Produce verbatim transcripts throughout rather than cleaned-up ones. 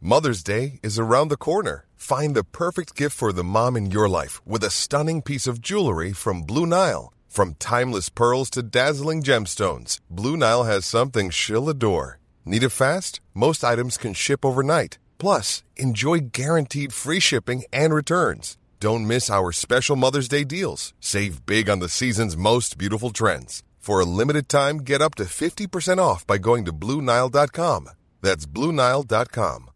Mother's Day is around the corner. Find the perfect gift for the mom in your life with a stunning piece of jewelry from Blue Nile. From timeless pearls to dazzling gemstones, Blue Nile has something she'll adore. Need it fast? Most items can ship overnight. Plus, enjoy guaranteed free shipping and returns. Don't miss our special Mother's Day deals. Save big on the season's most beautiful trends. For a limited time, get up to fifty percent off by going to Blue Nile dot com. That's Blue Nile dot com.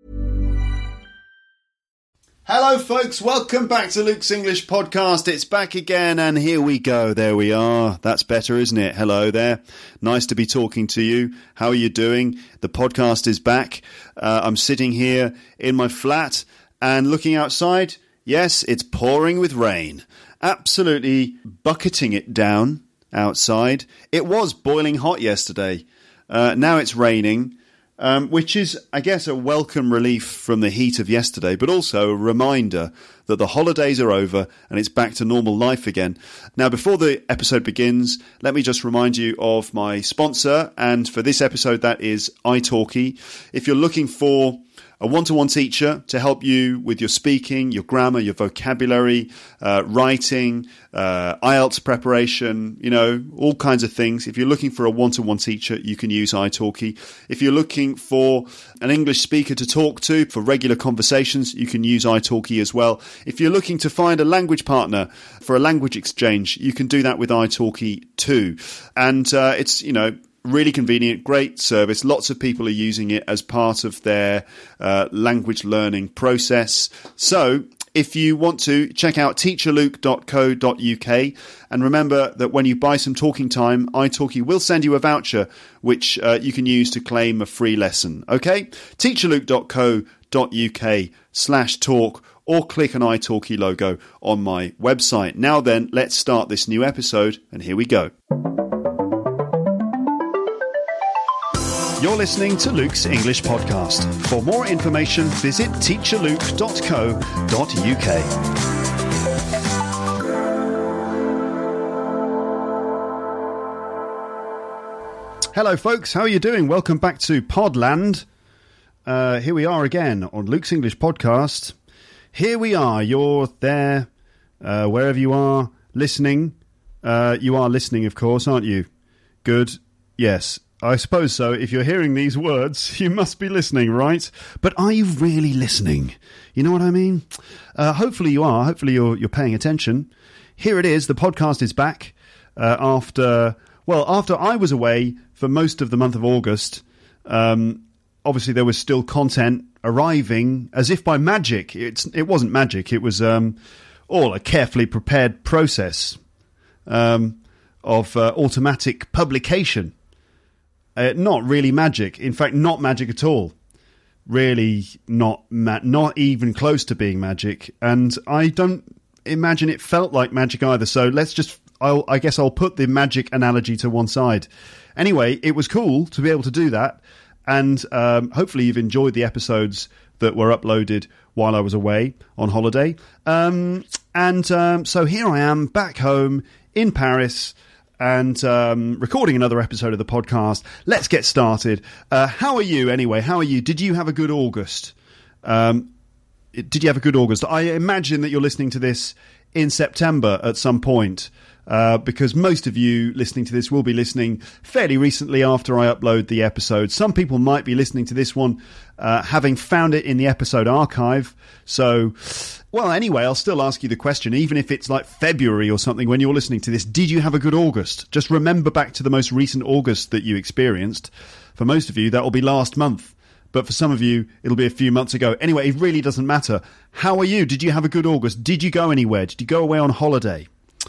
Hello folks, welcome back to Luke's English Podcast. It's back again and here we go. There we are. That's better, isn't it? Hello there. Nice to be talking to you. How are you doing? The podcast is back. Uh, I'm sitting here in my flat and looking outside. Yes, it's pouring with rain. Absolutely bucketing it down outside. It was boiling hot yesterday. Uh, now it's raining. Um, which is, I guess, a welcome relief from the heat of yesterday, but also a reminder that the holidays are over and it's back to normal life again. Now, before the episode begins, let me just remind you of my sponsor, and for this episode, that is italki. If you're looking for a one-to-one teacher to help you with your speaking, your grammar, your vocabulary, uh, writing, uh, I E L T S preparation, you know, all kinds of things. If you're looking for a one-to-one teacher, you can use italki. If you're looking for an English speaker to talk to for regular conversations, you can use italki as well. If you're looking to find a language partner for a language exchange, you can do that with italki too. And uh, it's, you know, really convenient, great service. Lots of people are using it as part of their uh, language learning process. So if you want to, check out teacher luke dot co dot uk. And remember that when you buy some talking time, italki will send you a voucher, which uh, you can use to claim a free lesson. Okay? teacher luke dot co dot uk slash talk, or click an italki logo on my website. Now then, let's start this new episode, and here we go. You're listening to Luke's English Podcast. For more information, visit teacher luke dot co dot uk. Hello, folks. How are you doing? Welcome back to Podland. Uh, here we are again on Luke's English Podcast. Here we are. You're there, uh, wherever you are, listening. Uh, you are listening, of course, aren't you? Good. Yes. I suppose so. If you're hearing these words, you must be listening, right? But are you really listening? You know what I mean? Uh, hopefully you are. Hopefully you're you're paying attention. Here it is. The podcast is back uh, after, well, after I was away for most of the month of August. Um, obviously, there was still content arriving as if by magic. It's It wasn't magic. It was um, all a carefully prepared process um, of uh, automatic publication. Uh, not really magic. In fact, not magic at all. Really not ma- not even close to being magic. And I don't imagine it felt like magic either. So let's just, I'll, I guess I'll put the magic analogy to one side. Anyway, it was cool to be able to do that. And um, hopefully you've enjoyed the episodes that were uploaded while I was away on holiday. Um, and um, so here I am back home in Paris, and um, recording another episode of the podcast. Let's get started. Uh, how are you anyway? How are you? Did you have a good August? Um, did you have a good August? I imagine that you're listening to this in September at some point, uh, because most of you listening to this will be listening fairly recently after I upload the episode. Some people might be listening to this one uh, having found it in the episode archive. So, well, anyway, I'll still ask you the question, even if it's like February or something when you're listening to this. Did you have a good August? Just remember back to the most recent August that you experienced. For most of you, that will be last month. But for some of you, it'll be a few months ago. Anyway, it really doesn't matter. How are you? Did you have a good August? Did you go anywhere? Did you go away on holiday?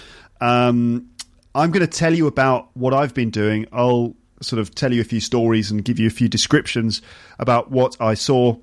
Um, I'm going to tell you about what I've been doing. I'll sort of tell you a few stories and give you a few descriptions about what I saw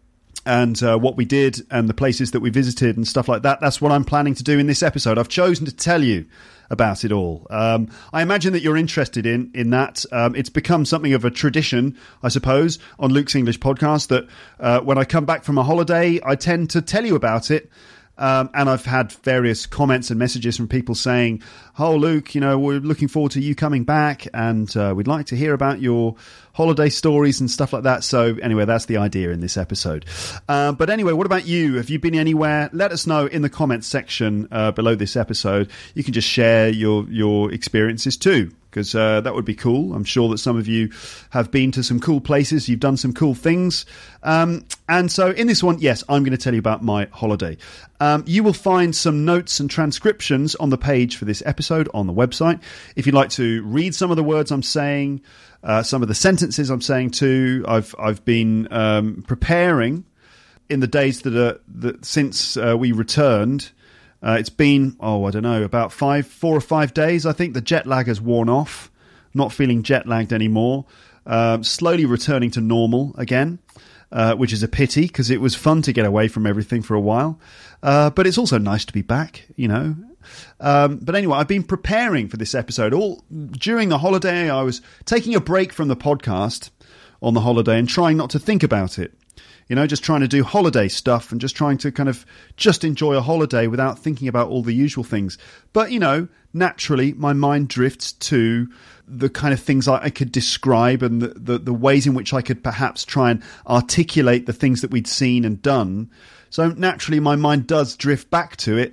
and uh, what we did and the places that we visited and stuff like that. That's what I'm planning to do in this episode. I've chosen to tell you about it all. Um, I imagine that you're interested in in that. Um, it's become something of a tradition, I suppose, on Luke's English Podcast that uh, when I come back from a holiday, I tend to tell you about it. Um, and I've had various comments and messages from people saying, oh, Luke, you know, we're looking forward to you coming back, and uh, we'd like to hear about your holiday stories and stuff like that. So anyway, that's the idea in this episode. Uh, but anyway, what about you? Have you been anywhere? Let us know in the comments section uh, below this episode. You can just share your, your experiences too, because uh, that would be cool. I'm sure that some of you have been to some cool places. You've done some cool things. Um, and so in this one, yes, I'm going to tell you about my holiday. Um, you will find some notes and transcriptions on the page for this episode on the website. If you'd like to read some of the words I'm saying, uh, some of the sentences I'm saying too, I've I've been um, preparing in the days that are that since uh, we returned. Uh, it's been, oh, I don't know, about five, four or five days. I think the jet lag has worn off. Not feeling jet lagged anymore. Um, slowly returning to normal again, uh, which is a pity because it was fun to get away from everything for a while. Uh, but it's also nice to be back, you know. Um, but anyway, I've been preparing for this episode. All during the holiday, I was taking a break from the podcast on the holiday and trying not to think about it. You know, just trying to do holiday stuff and just trying to kind of just enjoy a holiday without thinking about all the usual things. But, you know, naturally, my mind drifts to the kind of things I, I could describe and the, the, the ways in which I could perhaps try and articulate the things that we'd seen and done. So naturally, my mind does drift back to it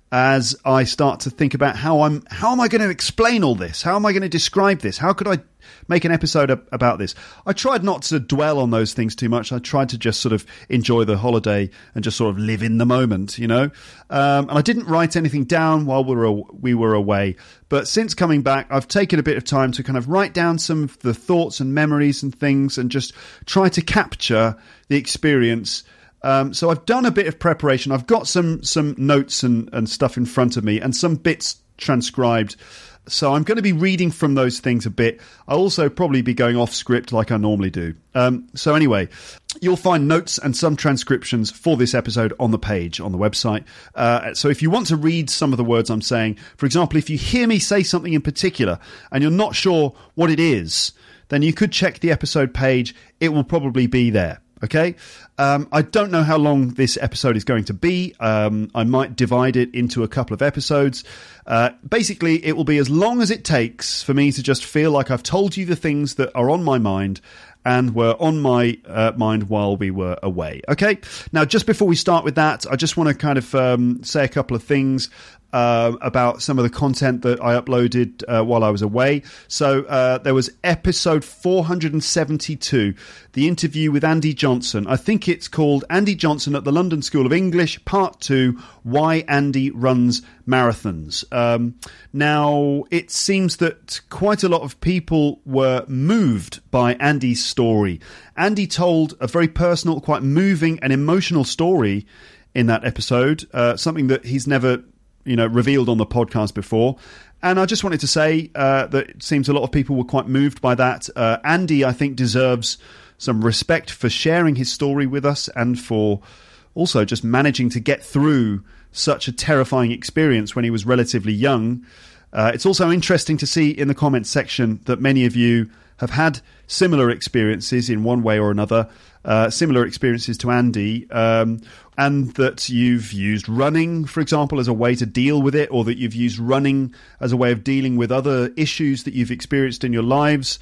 as I start to think about how I'm, how am I going to explain all this? How am I going to describe this? How could I make an episode about this? I tried not to dwell on those things too much. I tried to just sort of enjoy the holiday and just sort of live in the moment, you know. Um, and I didn't write anything down while we were we were away. But since coming back, I've taken a bit of time to kind of write down some of the thoughts and memories and things and just try to capture the experience. Um, so I've done a bit of preparation. I've got some some notes and, and stuff in front of me and some bits transcribed. So I'm going to be reading from those things a bit. I'll also probably be going off script like I normally do. Um, so anyway, you'll find notes and some transcriptions for this episode on the page on the website. Uh, so if you want to read some of the words I'm saying, for example, if you hear me say something in particular and you're not sure what it is, then you could check the episode page. It will probably be there. Okay, um, I don't know how long this episode is going to be. Um, I might divide it into a couple of episodes. Uh, basically, it will be as long as it takes for me to just feel like I've told you the things that are on my mind and were on my uh, mind while we were away. Okay, now just before we start with that, I just want to kind of um, say a couple of things. Uh, about some of the content that I uploaded uh, while I was away. So uh, there was episode four hundred seventy-two, the interview with Andy Johnson. I think it's called Andy Johnson at the London School of English, Part two, Why Andy Runs Marathons. Um, now, it seems that quite a lot of people were moved by Andy's story. Andy told a very personal, quite moving and emotional story in that episode, uh, something that he's never you know, revealed on the podcast before. And I just wanted to say uh, that it seems a lot of people were quite moved by that. Uh, Andy, I think, deserves some respect for sharing his story with us and for also just managing to get through such a terrifying experience when he was relatively young. Uh, it's also interesting to see in the comments section that many of you have had similar experiences in one way or another, uh, similar experiences to Andy, um, and that you've used running, for example, as a way to deal with it, or that you've used running as a way of dealing with other issues that you've experienced in your lives.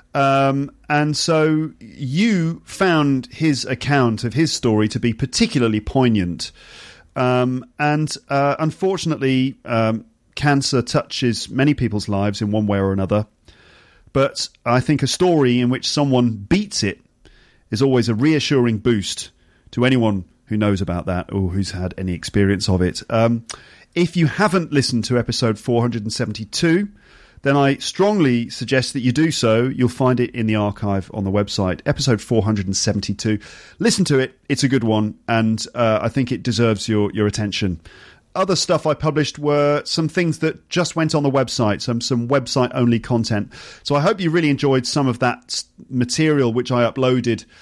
Um, and so you found his account of his story to be particularly poignant. Um, and uh, unfortunately, um, cancer touches many people's lives in one way or another. But I think a story in which someone beats it is always a reassuring boost to anyone who knows about that or who's had any experience of it. Um, if you haven't listened to episode four hundred seventy-two, then I strongly suggest that you do so. You'll find it in the archive on the website, episode four hundred seventy-two. Listen to it. It's a good one, and uh, I think it deserves your, your attention. Other stuff I published were some things that just went on the website, some some website-only content. So I hope you really enjoyed some of that material which I uploaded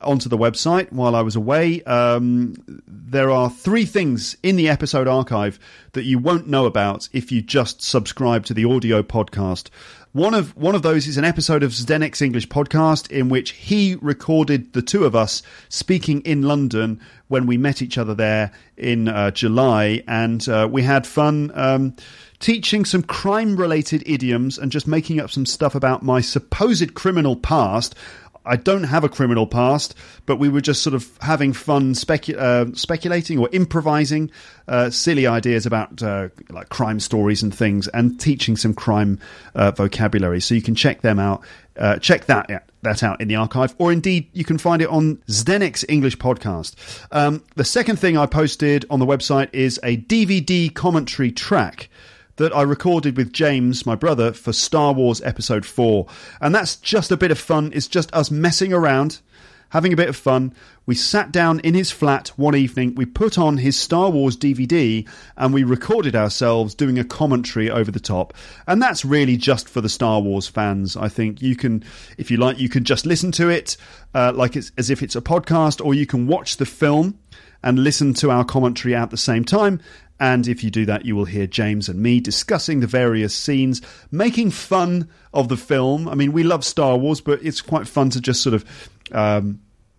onto the website while I was away. Um, there are three things in the episode archive that you won't know about if you just subscribe to the audio podcast. One of one of those is an episode of Zdenek's English podcast in which he recorded the two of us speaking in London when we met each other there in uh, July, and uh, we had fun um, teaching some crime-related idioms and just making up some stuff about my supposed criminal past. I don't have a criminal past, but we were just sort of having fun specu- uh, speculating or improvising uh, silly ideas about uh, like crime stories and things, and teaching some crime uh, vocabulary. So you can check them out. Uh, check that that out in the archive, or indeed you can find it on Zdenek's English podcast. Um, the second thing I posted on the website is a D V D commentary track that I recorded with James, my brother, for Star Wars Episode four. And that's just a bit of fun. It's just us messing around, having a bit of fun. We sat down in his flat one evening, we put on his Star Wars D V D, and we recorded ourselves doing a commentary over the top. And that's really just for the Star Wars fans. I think you can, if you like, you can just listen to it uh, like it's as if it's a podcast, or you can watch the film and listen to our commentary at the same time. And if you do that, you will hear James and me discussing the various scenes, making fun of the film. I mean, we love Star Wars, but it's quite fun to just sort of um,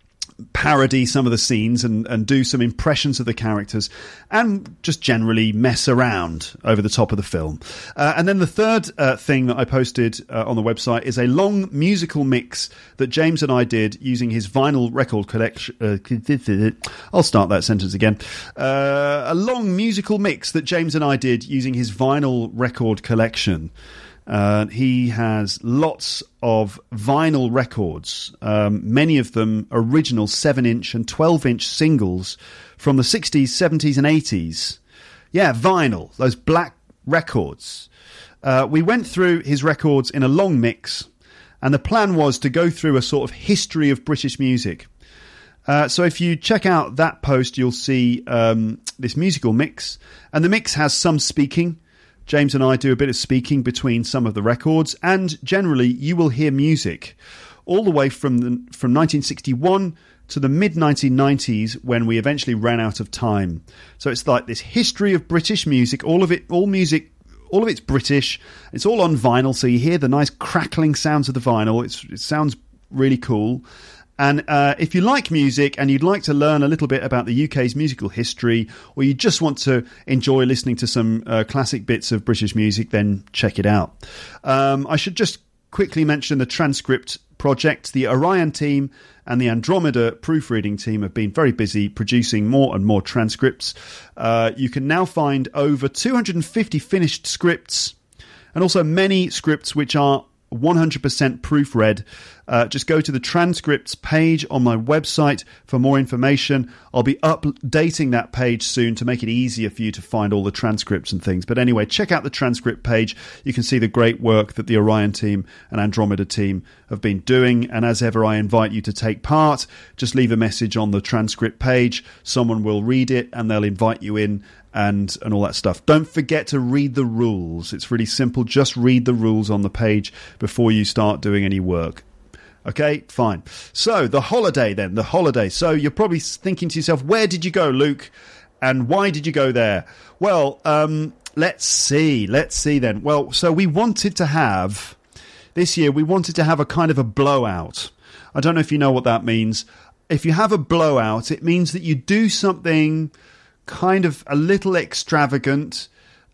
parody some of the scenes and, and do some impressions of the characters, and just generally mess around over the top of the film. Uh, and then the third uh, thing that I posted uh, on the website is a long musical mix that James and I did using his vinyl record collection. Uh, I'll start that sentence again. Uh, a long musical mix that James and I did using his vinyl record collection. Uh, he has lots of vinyl records, um, many of them original seven inch and twelve inch singles from the sixties, seventies and eighties. Yeah, vinyl, those black records. Uh, we went through his records in a long mix, and the plan was to go through a sort of history of British music. Uh, so if you check out that post, you'll see um, this musical mix, and the mix has some speaking. James and I do a bit of speaking between some of the records, and generally you will hear music all the way from the, from nineteen sixty-one to the mid nineteen nineties, when we eventually ran out of time. So it's like this history of British music, all of it, all music, all of it's British. It's all on vinyl, so you hear the nice crackling sounds of the vinyl. It's, it sounds really cool. And uh, if you like music and you'd like to learn a little bit about the U K's musical history, or you just want to enjoy listening to some uh, classic bits of British music, then check it out. Um, I should just quickly mention the transcript project. The Orion team and the Andromeda proofreading team have been very busy producing more and more transcripts. Uh, you can now find over two hundred fifty finished scripts, and also many scripts which are one hundred percent proofread. Uh, just go to the transcripts page on my website for more information. I'll be updating that page soon to make it easier for you to find all the transcripts and things. But anyway, check out the transcript page. You can see the great work that the Orion team and Andromeda team have been doing. And as ever, I invite you to take part. Just leave a message on the transcript page. Someone will read it and they'll invite you in and and all that stuff. Don't forget to read the rules. It's really simple. Just read the rules on the page before you start doing any work. Okay, fine. So the holiday then, the holiday. So you're probably thinking to yourself, where did you go, Luke? And why did you go there? Well, um, let's see. Let's see then. Well, so we wanted to have, this year, we wanted to have a kind of a blowout. I don't know if you know what that means. If you have a blowout, it means that you do something kind of a little extravagant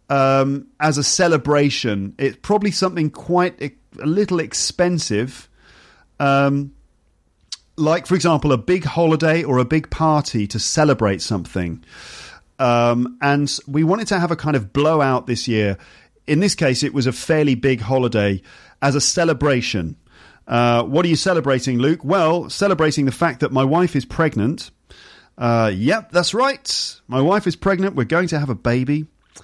um, as a celebration. It's probably something quite a little expensive. Um, like, for example, a big holiday or a big party to celebrate something. Um, and we wanted to have a kind of blowout this year. In this case, it was a fairly big holiday as a celebration. Uh, what are you celebrating, Luke? Well, celebrating the fact that my wife is pregnant. Uh, yep, that's right. My wife is pregnant. We're going to have a baby.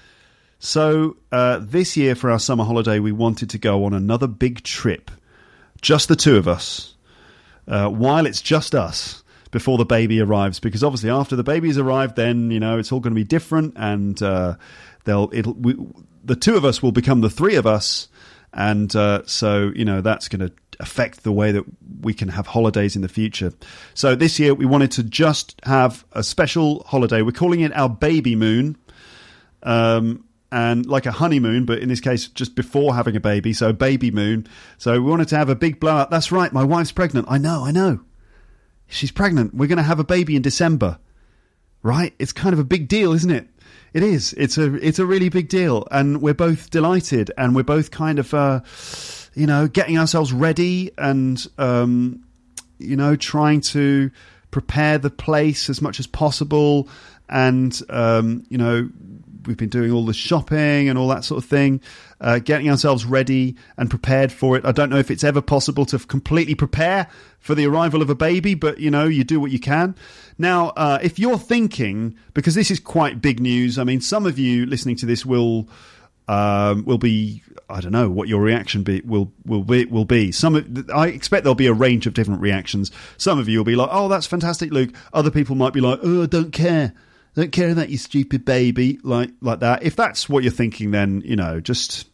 So uh, this year for our summer holiday, we wanted to go on another big trip. Just the two of us, uh, while it's just us, before the baby arrives. Because obviously after the baby's arrived, then, you know, it's all going to be different. And uh, they'll it'll we, the two of us will become the three of us. And uh, so, you know, that's going to affect the way that we can have holidays in the future. So this year we wanted to just have a special holiday. We're calling it our baby moon, um, and like a honeymoon, but in this case just before having a baby, so baby moon. So we wanted to have a big blowout. That's right, my wife's pregnant. I know, I know. She's pregnant. We're going to have a baby in December, right? It's kind of a big deal, isn't it? It is. It's a it's a really big deal, and we're both delighted, and we're both kind of, uh, you know, getting ourselves ready, and um, you know, trying to prepare the place as much as possible, and um, you know, we've been doing all the shopping and all that sort of thing, uh, getting ourselves ready and prepared for it. I don't know if it's ever possible to completely prepare for the arrival of a baby, but, you know, you do what you can. Now, uh, if you're thinking, because this is quite big news, I mean, some of you listening to this will um, will be, I don't know what your reaction be, will will be. Will be. Some, I expect there'll be a range of different reactions. Some of you will be like, oh, that's fantastic, Luke. Other people might be like, oh, I don't care. Don't care about you stupid baby, like like that. If that's what you're thinking, then, you know, just,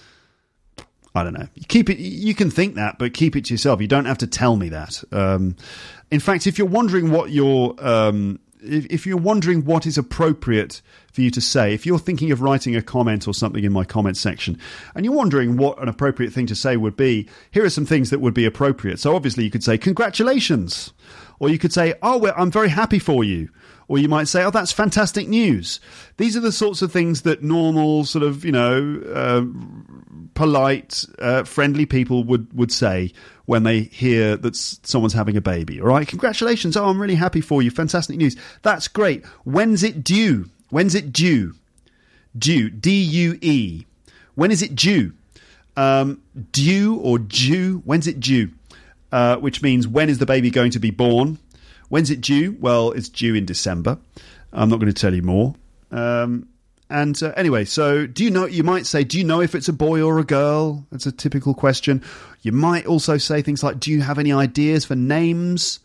I don't know. Keep it. You can think that, but keep it to yourself. You don't have to tell me that. Um, in fact, if you're wondering what you're, um, if, if you're wondering what is appropriate for you to say, if you're thinking of writing a comment or something in my comment section, and you're wondering what an appropriate thing to say would be, here are some things that would be appropriate. So obviously, you could say congratulations, or you could say, oh, well, I'm very happy for you. Or you might say, oh, that's fantastic news. These are the sorts of things that normal, sort of, you know, uh, polite, uh, friendly people would, would say when they hear that someone's having a baby. All right, congratulations. Oh, I'm really happy for you. Fantastic news. That's great. When's it due? When's it due? Due. D U E. When is it due? Um, due or due? When's it due? Uh, which means when is the baby going to be born? When's it due? Well, it's due in December. I'm not going to tell you more. Um, and uh, anyway, so do you know, you might say, do you know if it's a boy or a girl? That's a typical question. You might also say things like, do you have any ideas for names?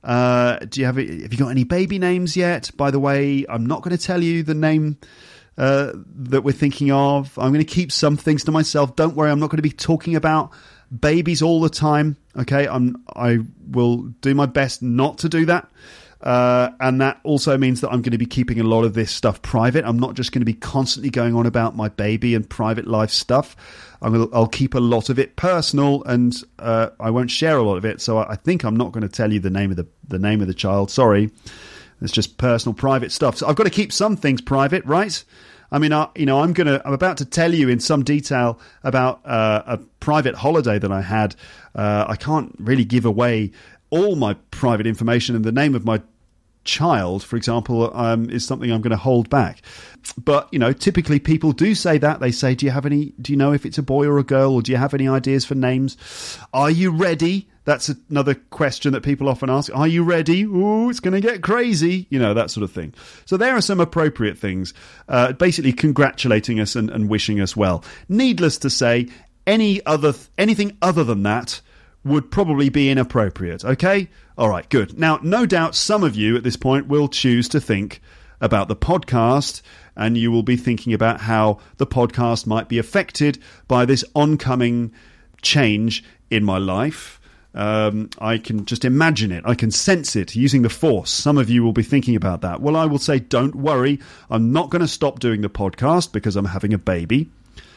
Uh, do you have, have you got any baby names yet? By the way, I'm not going to tell you the name uh, that we're thinking of. I'm going to keep some things to myself. Don't worry, I'm not going to be talking about babies all the time. Okay, I'm I will do my best not to do that, uh, and that also means that I'm going to be keeping a lot of this stuff private. I'm not just going to be constantly going on about my baby and private life stuff. I'm gonna, I'll keep a lot of it personal, and uh, I won't share a lot of it. So I, I think I'm not going to tell you the name of the the name of the child. Sorry, it's just personal, private stuff. So I've got to keep some things private, right? I mean, I, you know, I'm gonna. I'm about to tell you in some detail about uh, a private holiday that I had. Uh, I can't really give away all my private information, and the name of my child, for example, um, is something I'm going to hold back. But, you know, typically people do say that. They say, do you have any, do you know if it's a boy or a girl, or do you have any ideas for names? Are you ready? That's another question that people often ask. Are you ready? Ooh, it's going to get crazy. You know, that sort of thing. So there are some appropriate things, uh, basically congratulating us and, and wishing us well. Needless to say, any other anything other than that would probably be inappropriate. Okay? All right, good. Now, no doubt some of you at this point will choose to think about the podcast, and you will be thinking about how the podcast might be affected by this oncoming change in my life. Um, I can just imagine it. I can sense it using the force. Some of you will be thinking about that. Well, I will say, don't worry. I'm not going to stop doing the podcast because I'm having a baby.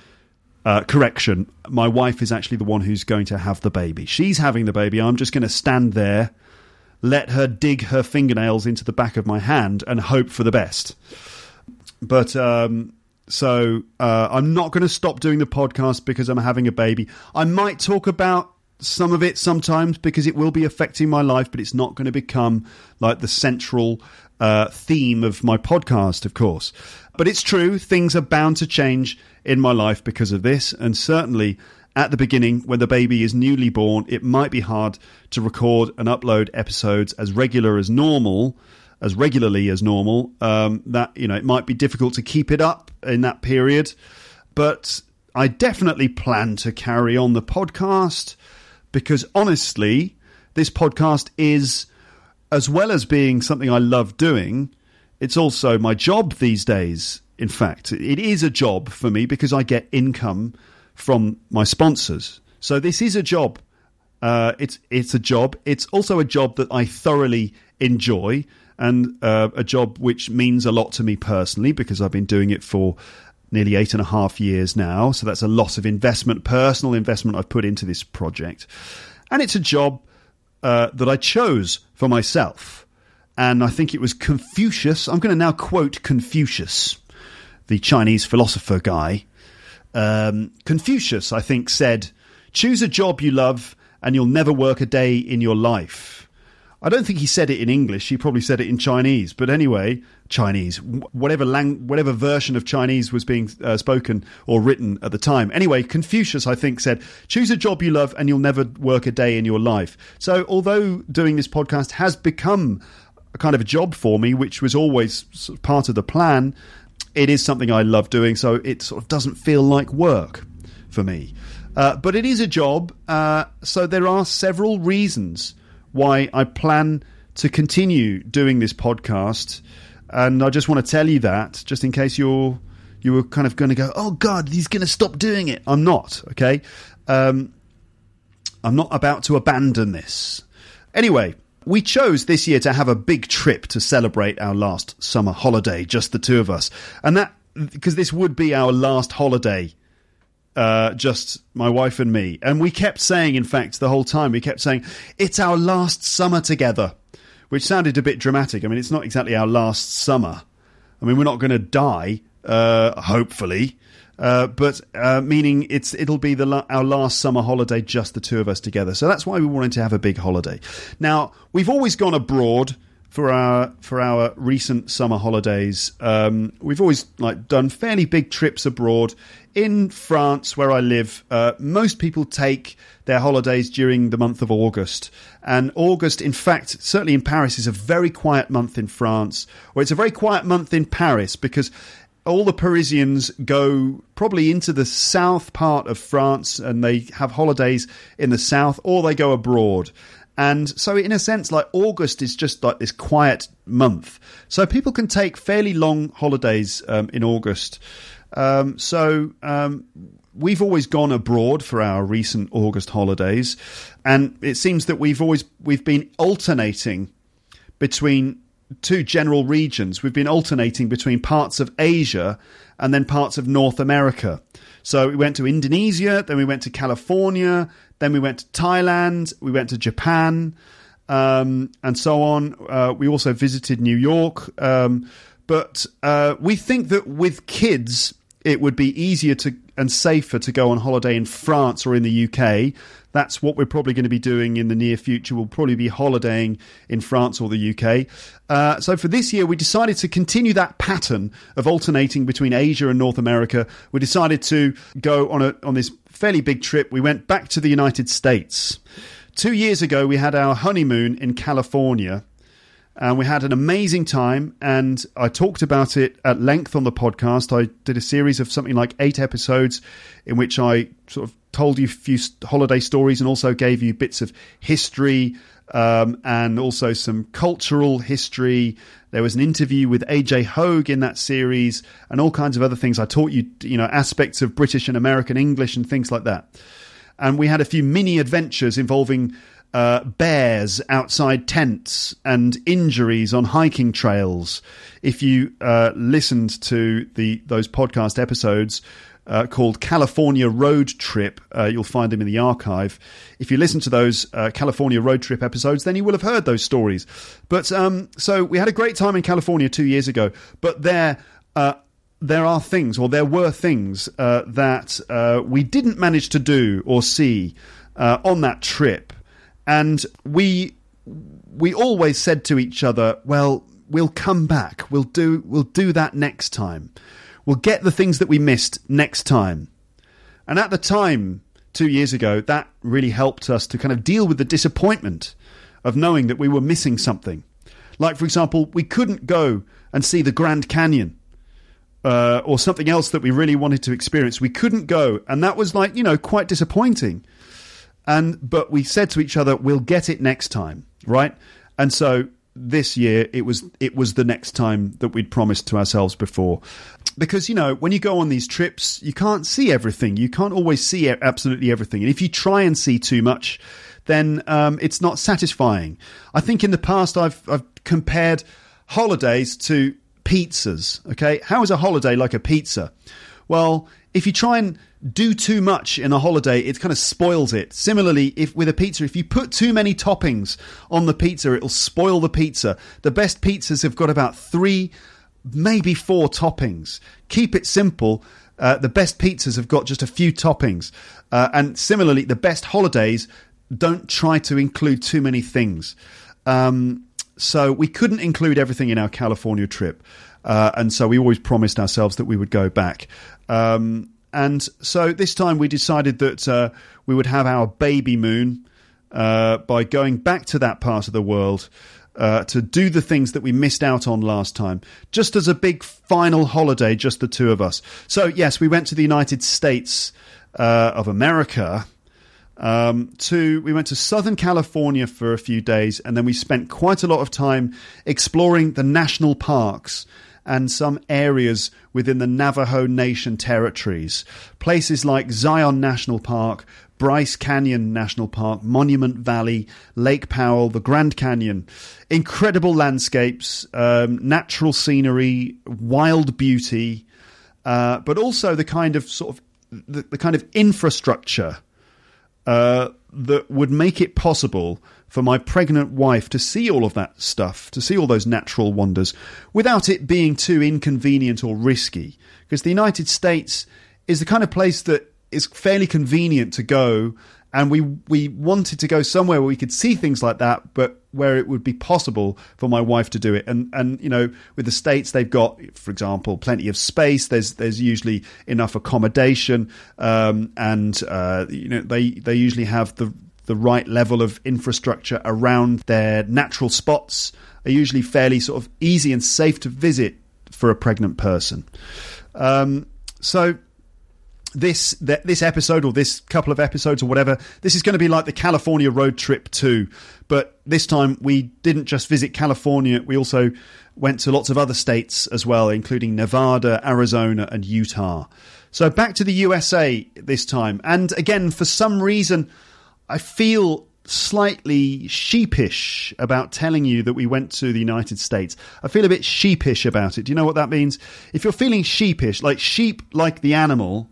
Uh, correction. My wife is actually the one who's going to have the baby. She's having the baby. I'm just going to stand there, let her dig her fingernails into the back of my hand and hope for the best. But um, so uh, I'm not going to stop doing the podcast because I'm having a baby. I might talk about some of it sometimes because it will be affecting my life, but it's not going to become like the central uh, theme of my podcast, of course. But it's true, things are bound to change in my life because of this, and certainly at the beginning, when the baby is newly born, it might be hard to record and upload episodes as regular as normal, as regularly as normal. Um, that, you know, it might be difficult to keep it up in that period, but I definitely plan to carry on the podcast because honestly, this podcast is, as well as being something I love doing, it's also my job these days. In fact, it is a job for me because I get income from my sponsors. So this is a job. Uh, it's it's a job. It's also a job that I thoroughly enjoy, and uh, a job which means a lot to me personally, because I've been doing it for nearly eight and a half years now. So that's a lot of investment, personal investment I've put into this project. And it's a job uh, that I chose for myself. And I think it was Confucius. I'm going to now quote Confucius, the Chinese philosopher guy. Um, Confucius, I think, said, "Choose a job you love and you'll never work a day in your life." I don't think he said it in English. He probably said it in Chinese. But anyway, Chinese, whatever lang- whatever version of Chinese was being uh, spoken or written at the time. Anyway, Confucius, I think, said, "Choose a job you love and you'll never work a day in your life." So although doing this podcast has become a kind of a job for me, which was always sort of part of the plan, it is something I love doing. So it sort of doesn't feel like work for me. Uh, but it is a job. Uh, so there are several reasons why I plan to continue doing this podcast, and I just want to tell you that, just in case you're you were kind of going to go, "Oh God, he's going to stop doing it." I'm not, okay? Um, I'm not about to abandon this. Anyway, we chose this year to have a big trip to celebrate our last summer holiday, just the two of us, and that because this would be our last holiday. Uh, just my wife and me. And we kept saying, in fact, the whole time, we kept saying, "It's our last summer together," which sounded a bit dramatic. I mean, it's not exactly our last summer. I mean, we're not going to die, uh, hopefully, uh, but uh, meaning it's it'll be the la- our last summer holiday, just the two of us together. So that's why we wanted to have a big holiday. Now, we've always gone abroad for our for our recent summer holidays. Um, we've always like done fairly big trips abroad. In France, where I live, uh, most people take their holidays during the month of August. And August, in fact, certainly in Paris, is a very quiet month in France. Or it's a very quiet month in Paris because all the Parisians go probably into the south part of France and they have holidays in the south, or they go abroad. And so in a sense, like August is just like this quiet month. So people can take fairly long holidays um, in August. Um, so um, we've always gone abroad for our recent August holidays, and it seems that we've always we've been alternating between two general regions. We've been alternating between parts of Asia and then parts of North America. So we went to Indonesia, then we went to California, then we went to Thailand, we went to Japan, um, and so on. Uh, we also visited New York, um, but uh, we think that with kids, it would be easier to and safer to go on holiday in France or in the U K. That's what we're probably going to be doing in the near future. We'll probably be holidaying in France or the U K. Uh, so for this year, we decided to continue that pattern of alternating between Asia and North America. We decided to go on a on this fairly big trip. We went back to the United States. Two years ago, we had our honeymoon in California. And we had an amazing time, and I talked about it at length on the podcast. I did a series of something like eight episodes in which I sort of told you a few holiday stories and also gave you bits of history um, and also some cultural history. There was an interview with A J Hogue in that series and all kinds of other things. I taught you, you know, aspects of British and American English and things like that. And we had a few mini adventures involving Uh, bears outside tents and injuries on hiking trails. If you uh, listened to the those podcast episodes uh, called California Road Trip, uh, you'll find them in the archive. If you listen to those uh, California Road Trip episodes, then you will have heard those stories. But um, so we had a great time in California two years ago. But there, uh, there are things, or there were things uh, that uh, we didn't manage to do or see uh, on that trip. And we we always said to each other, well, we'll come back. We'll do we'll do that next time. We'll get the things that we missed next time. And at the time, two years ago, that really helped us to kind of deal with the disappointment of knowing that we were missing something. Like, for example, we couldn't go and see the Grand Canyon uh, or something else that we really wanted to experience. We couldn't go. And that was like, you know, quite disappointing. And but we said to each other, we'll get it next time, right? And so this year, it was it was the next time that we'd promised to ourselves before. because, you know, when you go on these trips, you can't see everything. You can't always see absolutely everything. And if you try and see too much, then um, it's not satisfying. I think in the past I've, I've compared holidays to pizzas. Okay, how is a holiday like a pizza? Well, if you try and do too much in a holiday, it kind of spoils it. Similarly, if with a pizza, if you put too many toppings on the pizza, it'll spoil the pizza. The best pizzas have got about three, maybe four toppings. Keep it simple. Uh, the best pizzas have got just a few toppings. Uh, and similarly, the best holidays don't try to include too many things. Um, so we couldn't include everything in our California trip. Uh, and so we always promised ourselves that we would go back. Um, and so this time we decided that uh, we would have our baby moon uh, by going back to that part of the world uh, to do the things that we missed out on last time, just as a big final holiday, just the two of us. So, yes, we went to the United States uh, of America. Um, to we went to Southern California for a few days, and then we spent quite a lot of time exploring the national parks and some areas within the Navajo Nation territories. Places like Zion National Park, Bryce Canyon National Park, Monument Valley, Lake Powell, the Grand Canyon. Incredible landscapes, um, natural scenery, wild beauty, uh, but also the kind of sort of the, the kind of infrastructure uh, that would make it possible for my pregnant wife to see all of that stuff, to see all those natural wonders, without it being too inconvenient or risky. Because the United States is the kind of place that is fairly convenient to go, and we we wanted to go somewhere where we could see things like that, but where it would be possible for my wife to do it. And and you know, with the States, they've got, for example, plenty of space. There's there's usually enough accommodation, um, and uh, you know they they usually have the the right level of infrastructure around their natural spots. Are usually fairly sort of easy and safe to visit for a pregnant person. Um, so this th- this episode, or this couple of episodes or whatever, this is going to be like the California road trip too. But this time we didn't just visit California, we also went to lots of other states as well, including Nevada, Arizona and Utah. So back to the U S A this time. And again, for some reason, I feel slightly sheepish about telling you that we went to the United States. I feel a bit sheepish about it. Do you know what that means? If you're feeling sheepish, like sheep, like the animal,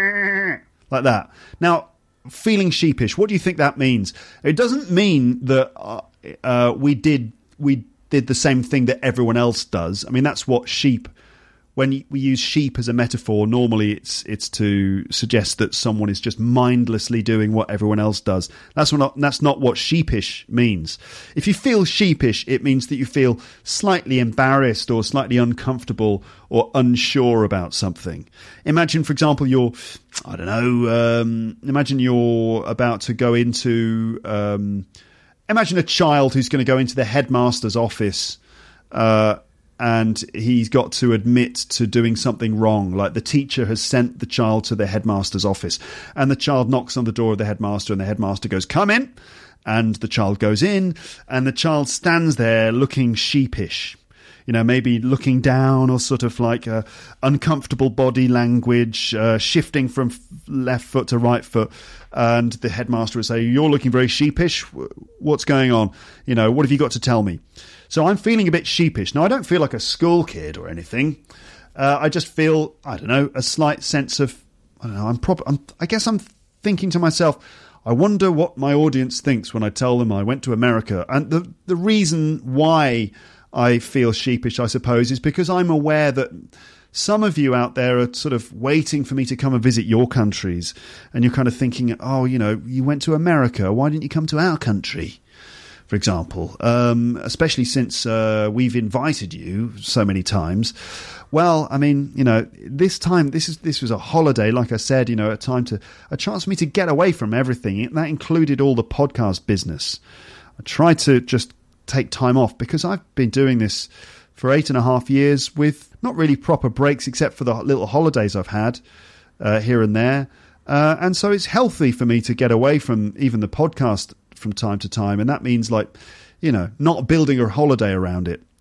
like that. Now, feeling sheepish, what do you think that means? It doesn't mean that uh, uh, we did we did the same thing that everyone else does. I mean, that's what sheep. When we use sheep as a metaphor, normally it's it's to suggest that someone is just mindlessly doing what everyone else does. That's not that's not what sheepish means. If you feel sheepish, it means that you feel slightly embarrassed or slightly uncomfortable or unsure about something. Imagine, for example, you're, I don't know, um, imagine you're about to go into, um, imagine a child who's going to go into the headmaster's office, uh, and he's got to admit to doing something wrong, like the teacher has sent the child to the headmaster's office, and the child knocks on the door of the headmaster, and the headmaster goes, "Come in," and the child goes in, and the child stands there looking sheepish, you know, maybe looking down, or sort of like uh, uncomfortable body language, uh, shifting from left foot to right foot, and the headmaster would say, "You're looking very sheepish. What's going on? You know, what have you got to tell me?" So I'm feeling a bit sheepish. Now, I don't feel like a school kid or anything. Uh, I just feel, I don't know, a slight sense of, I don't know, I'm prob- I'm, I guess I'm thinking to myself, I wonder what my audience thinks when I tell them I went to America. And the the reason why I feel sheepish, I suppose, is because I'm aware that some of you out there are sort of waiting for me to come and visit your countries. And you're kind of thinking, oh, you know, you went to America. Why didn't you come to our country? For example, um, especially since uh, we've invited you so many times. Well, I mean, you know, this time, this is this was a holiday, like I said, you know, a time to a chance for me to get away from everything. That included all the podcast business. I tried to just take time off because I've been doing this for eight and a half years with not really proper breaks, except for the little holidays I've had uh, here and there. Uh, and so it's healthy for me to get away from even the podcast from time to time, and that means, like, you know, not building a holiday around it.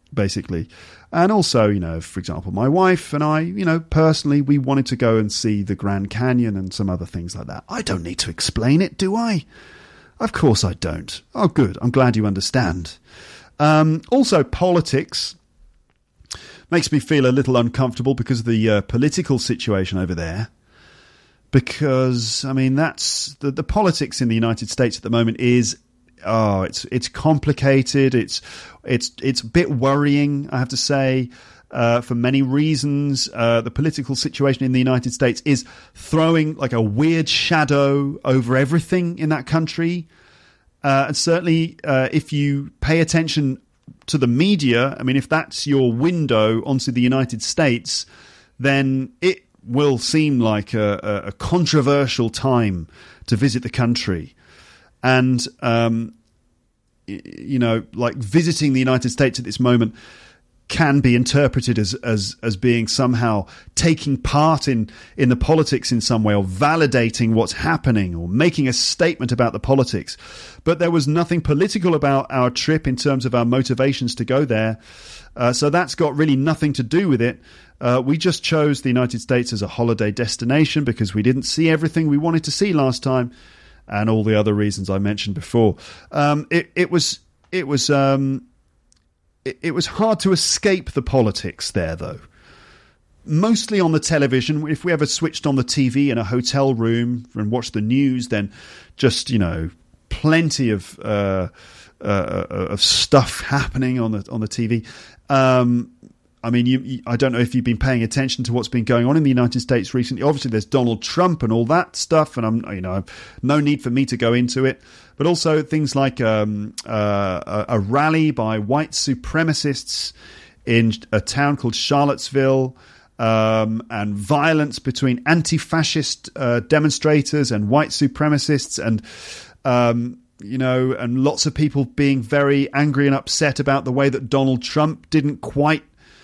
basically. And also, you know, for example, my wife and I, you know, personally, we wanted to go and see the Grand Canyon and some other things like that. I don't need to explain it, do I? Of course I don't. Oh, good. I'm glad you understand. Um, also, politics makes me feel a little uncomfortable because of the uh, political situation over there. Because, I mean, that's the, the politics in the United States at the moment is, oh, it's it's complicated. It's it's it's a bit worrying, I have to say, uh, for many reasons. Uh, the political situation in the United States is throwing like a weird shadow over everything in that country. Uh, and certainly, uh, if you pay attention to the media, I mean, if that's your window onto the United States, then it will seem like a, a controversial time to visit the country. And, um, you know, like visiting the United States at this moment can be interpreted as, as, as being somehow taking part in, in the politics in some way, or validating what's happening, or making a statement about the politics. But there was nothing political about our trip in terms of our motivations to go there. Uh, so that's got really nothing to do with it. Uh, we just chose the United States as a holiday destination because we didn't see everything we wanted to see last time, and all the other reasons I mentioned before. Um, it, it was it was um, it, it was hard to escape the politics there, though. Mostly on the television. If we ever switched on the T V in a hotel room and watched the news, then just, you know, plenty of uh, uh, of stuff happening on the on the T V. Um, I mean, you, you, I don't know if you've been paying attention to what's been going on in the United States recently. Obviously, there's Donald Trump and all that stuff, and I'm, you know, no need for me to go into it. But also things like um, uh, a, a rally by white supremacists in a town called Charlottesville, um, and violence between anti-fascist uh, demonstrators and white supremacists, and um, you know, and lots of people being very angry and upset about the way that Donald Trump didn't quite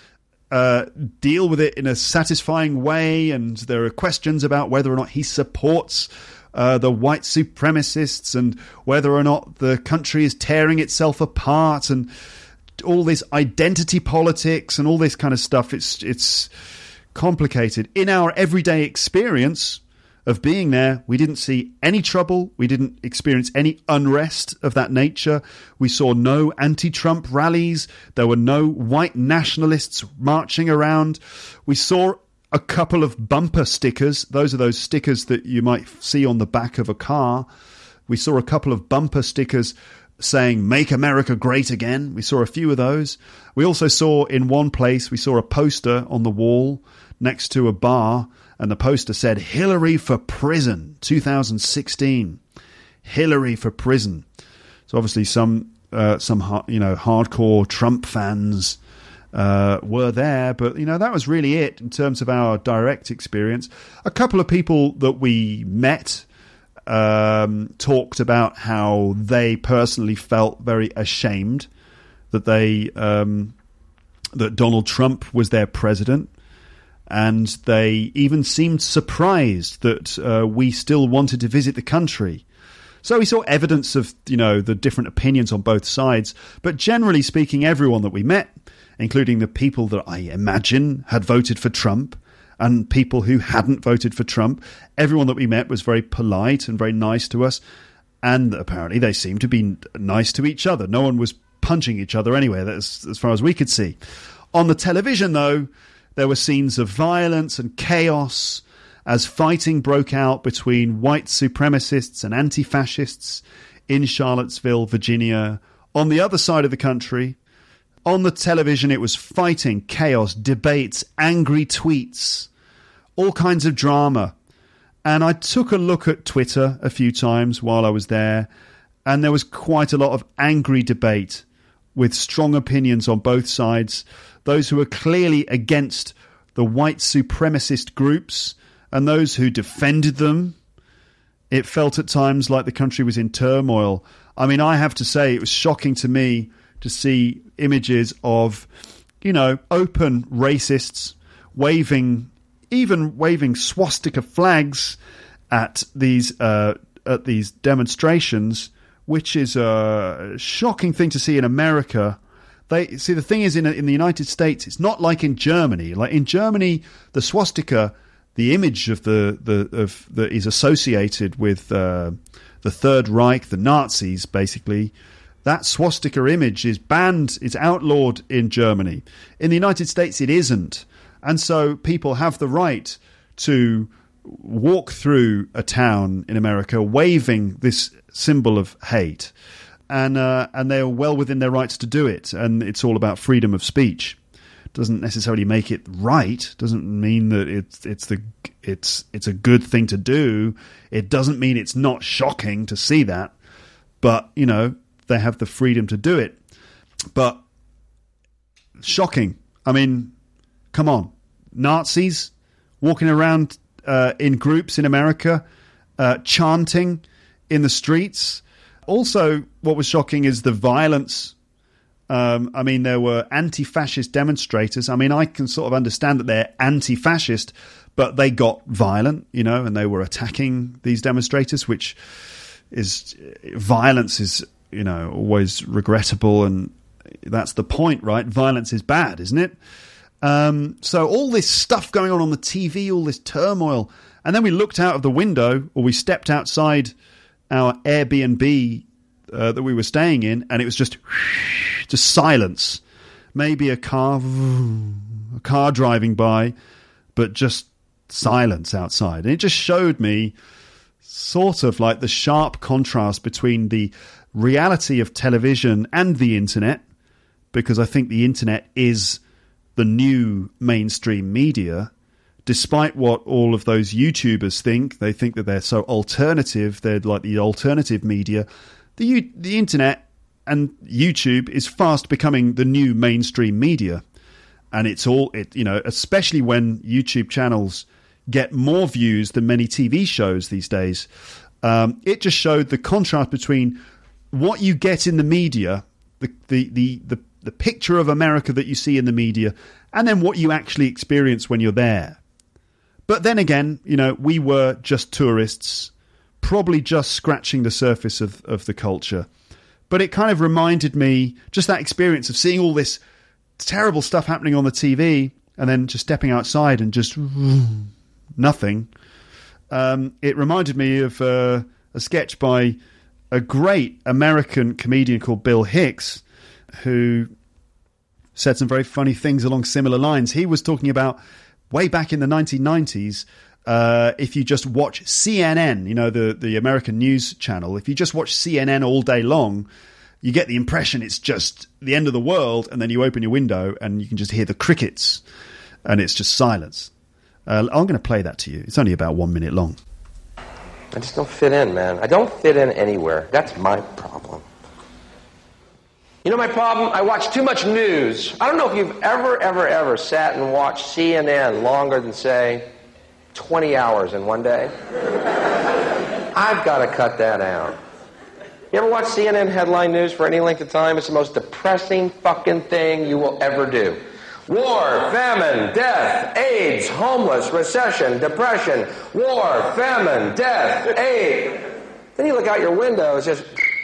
Uh, deal with it in a satisfying way, and there are questions about whether or not he supports uh, the white supremacists, and whether or not the country is tearing itself apart, and all this identity politics and all this kind of stuff. It's it's complicated. In our everyday experience of being there, we didn't see any trouble. We didn't experience any unrest of that nature. We saw no anti-Trump rallies. There were no white nationalists marching around. We saw a couple of bumper stickers. Those are those stickers that you might see on the back of a car. We saw a couple of bumper stickers saying, "Make America Great Again." We saw a few of those. We also saw in one place, we saw a poster on the wall next to a bar, and the poster said, "Hillary for prison, two thousand sixteen. Hillary for prison." So obviously some, uh, some you know, hardcore Trump fans uh, were there. But, you know, that was really it in terms of our direct experience. A couple of people that we met um, talked about how they personally felt very ashamed that they um, that Donald Trump was their president. And they even seemed surprised that uh, we still wanted to visit the country. So we saw evidence of, you know, the different opinions on both sides. But generally speaking, everyone that we met, including the people that I imagine had voted for Trump and people who hadn't voted for Trump, everyone that we met was very polite and very nice to us. And apparently they seemed to be nice to each other. No one was punching each other anyway, that's as far as we could see. On the television, though, there were scenes of violence and chaos as fighting broke out between white supremacists and anti-fascists in Charlottesville, Virginia. On the other side of the country, on the television, it was fighting, chaos, debates, angry tweets, all kinds of drama. And I took a look at Twitter a few times while I was there, and there was quite a lot of angry debate with strong opinions on both sides. Those who were clearly against the white supremacist groups and those who defended them. It felt at times like the country was in turmoil. I mean, I have to say, it was shocking to me to see images of, you know, open racists waving, even waving swastika flags at these uh, at these demonstrations, which is a shocking thing to see in America. They see the thing is in in the United States, it's not like in Germany. Like in Germany, the swastika, the image of the the of that is associated with uh, the Third Reich, the Nazis, basically. That swastika image is banned, it's outlawed in Germany. In the United States, it isn't. And so people have the right to walk through a town in America waving this symbol of hate. And uh, and they're well within their rights to do it. And it's all about freedom of speech. Doesn't necessarily make it right. Doesn't mean that it's it's the it's it's a good thing to do. It doesn't mean it's not shocking to see that. But, you know, they have the freedom to do it. But shocking. I mean, come on. Nazis walking around uh, in groups in America, uh, chanting in the streets. Also, what was shocking is the violence. Um, I mean, there were anti-fascist demonstrators. I mean, I can sort of understand that they're anti-fascist, but they got violent, you know, and they were attacking these demonstrators, which is violence is, you know, always regrettable, and that's the point, right? Violence is bad, isn't it? Um, so all this stuff going on on the T V, all this turmoil, and then we looked out of the window, or we stepped outside our Airbnb uh, that we were staying in, and it was just just silence. Maybe a car, a car driving by, but just silence outside. And it just showed me sort of like the sharp contrast between the reality of television and the internet, because I think the internet is the new mainstream media. Despite what all of those YouTubers think, they think that they're so alternative, they're like the alternative media. The the internet and YouTube is fast becoming the new mainstream media. And it's all, it you know, especially when YouTube channels get more views than many T V shows these days. Um, it just showed the contrast between what you get in the media, the, the, the, the, the picture of America that you see in the media, and then what you actually experience when you're there. But then again, you know, we were just tourists, probably just scratching the surface of, of the culture. But it kind of reminded me, just that experience of seeing all this terrible stuff happening on the T V and then just stepping outside and just nothing. Um, it reminded me of uh, a sketch by a great American comedian called Bill Hicks, who said some very funny things along similar lines. He was talking about way back in the nineteen nineties, uh, if you just watch C N N, you know, the, the American news channel, if you just watch C N N all day long, you get the impression it's just the end of the world, and then you open your window and you can just hear the crickets, and it's just silence. Uh, I'm going to play that to you. It's only about one minute long. I just don't fit in, man. I don't fit in anywhere. That's my problem. You know my problem? I watch too much news. I don't know if you've ever, ever, ever sat and watched C N N longer than, say, twenty hours in one day. I've got to cut that out. You ever watch C N N headline news for any length of time? It's the most depressing fucking thing you will ever do. War, famine, death, AIDS, homeless, recession, depression. War, famine, death, AIDS. Then you look out your window, it's just...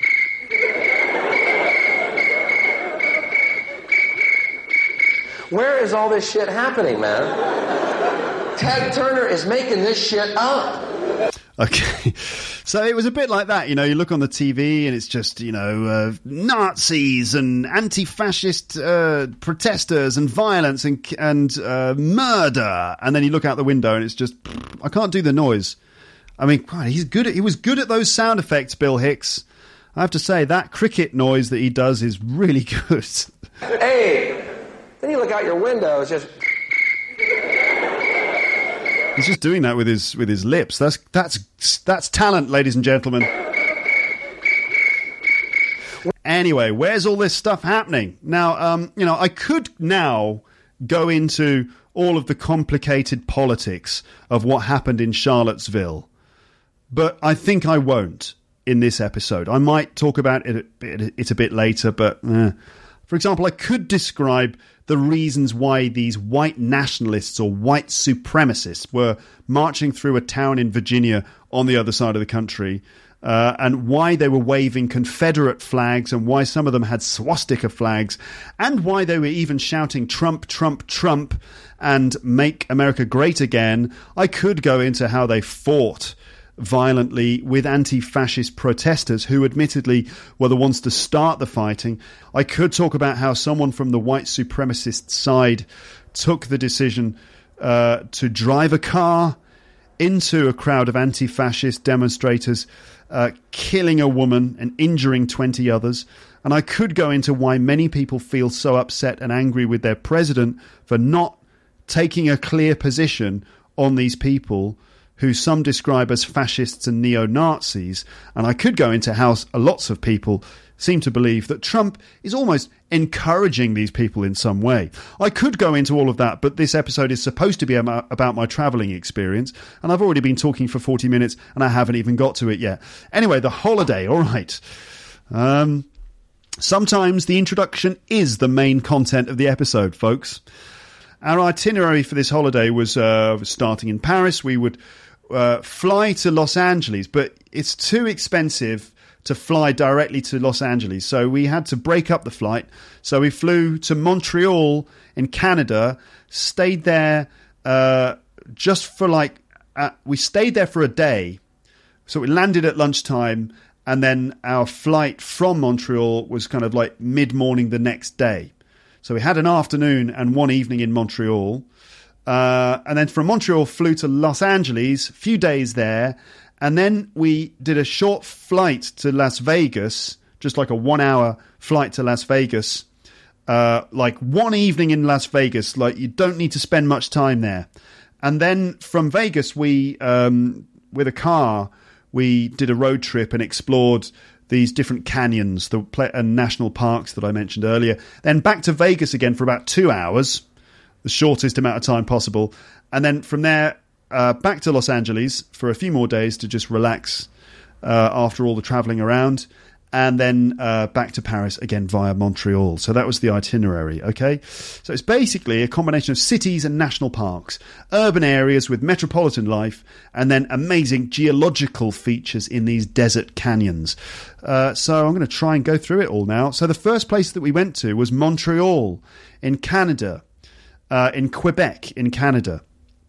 Where is all this shit happening, man? Ted Turner is making this shit up. Okay, so it was a bit like that, you know, you look on the T V and it's just, you know, uh, Nazis and anti-fascist uh, protesters and violence and and uh, murder, and then you look out the window and it's just, I can't do the noise. I mean, God, he's good at, he was good at those sound effects, Bill Hicks. I have to say, that cricket noise that he does is really good. Hey, then you look out your window, it's just... He's just doing that with his with his lips. That's that's that's talent, ladies and gentlemen. Anyway, where's all this stuff happening? Now, um, you know, I could now go into all of the complicated politics of what happened in Charlottesville, but I think I won't in this episode. I might talk about it, it a bit later, but eh. For example, I could describe the reasons why these white nationalists or white supremacists were marching through a town in Virginia on the other side of the country, uh, and why they were waving Confederate flags and why some of them had swastika flags and why they were even shouting Trump, Trump, Trump and make America great again. I could go into how they fought violently with anti-fascist protesters who admittedly were the ones to start the fighting. I could talk about how someone from the white supremacist side took the decision uh, to drive a car into a crowd of anti-fascist demonstrators, uh, killing a woman and injuring twenty others. And I could go into why many people feel so upset and angry with their president for not taking a clear position on these people who some describe as fascists and neo-Nazis. And I could go into how lots of people seem to believe that Trump is almost encouraging these people in some way. I could go into all of that, but this episode is supposed to be about my travelling experience, and I've already been talking for forty minutes, and I haven't even got to it yet. Anyway, the holiday, all right. Um, sometimes the introduction is the main content of the episode, folks. Our itinerary for this holiday was uh, starting in Paris. We would uh, fly to Los Angeles, but it's too expensive to fly directly to Los Angeles. So we had to break up the flight. So we flew to Montreal in Canada, stayed there uh, just for like, uh, we stayed there for a day. So we landed at lunchtime, and then our flight from Montreal was kind of like mid-morning the next day. So we had an afternoon and one evening in Montreal. Uh, and then from Montreal, flew to Los Angeles, a few days there. And then we did a short flight to Las Vegas, just like a one-hour flight to Las Vegas. Uh, like one evening in Las Vegas, like you don't need to spend much time there. And then from Vegas, we, um, with a car, we did a road trip and explored these different canyons the and uh, national parks that I mentioned earlier. Then back to Vegas again for about two hours, the shortest amount of time possible. And then from there, uh, back to Los Angeles for a few more days to just relax uh, after all the traveling around. And then uh, back to Paris again via Montreal. So that was the itinerary, okay? So it's basically a combination of cities and national parks, urban areas with metropolitan life, and then amazing geological features in these desert canyons. Uh, so I'm going to try and go through it all now. So the first place that we went to was Montreal in Canada, uh, in Quebec in Canada.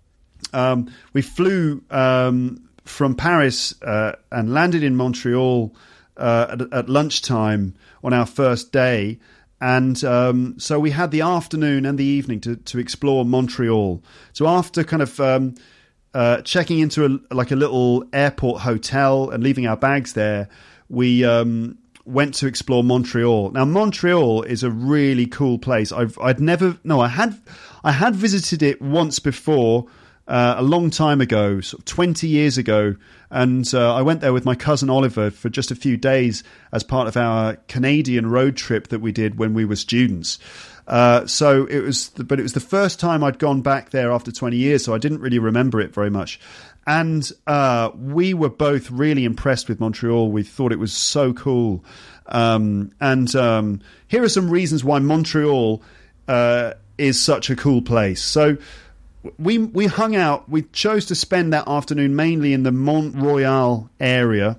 Um, we flew um, from Paris uh, and landed in Montreal Uh, at, at lunchtime on our first day, and um, so we had the afternoon and the evening to, to explore Montreal. So after kind of um, uh, checking into a, like a little airport hotel and leaving our bags there, we um, went to explore Montreal. Now Montreal is a really cool place. I've I'd never no I had I had visited it once before. Uh, a long time ago, sort of twenty years ago, and uh, I went there with my cousin Oliver for just a few days as part of our Canadian road trip that we did when we were students. Uh, so it was, the, but it was the first time I'd gone back there after twenty years, so I didn't really remember it very much. And uh, we were both really impressed with Montreal. We thought it was so cool. Um, and um, here are some reasons why Montreal uh, is such a cool place. So We we hung out, we chose to spend that afternoon mainly in the Mont-Royal area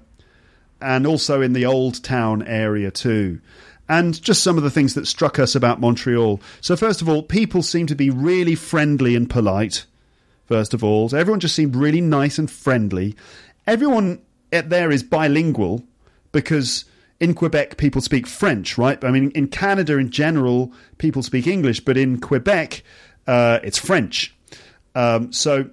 and also in the Old Town area too. And just some of the things that struck us about Montreal. So first of all, people seem to be really friendly and polite, first of all. So everyone just seemed really nice and friendly. Everyone there is bilingual because in Quebec people speak French, right? I mean, in Canada in general, people speak English, but in Quebec, uh, it's French. Um, so,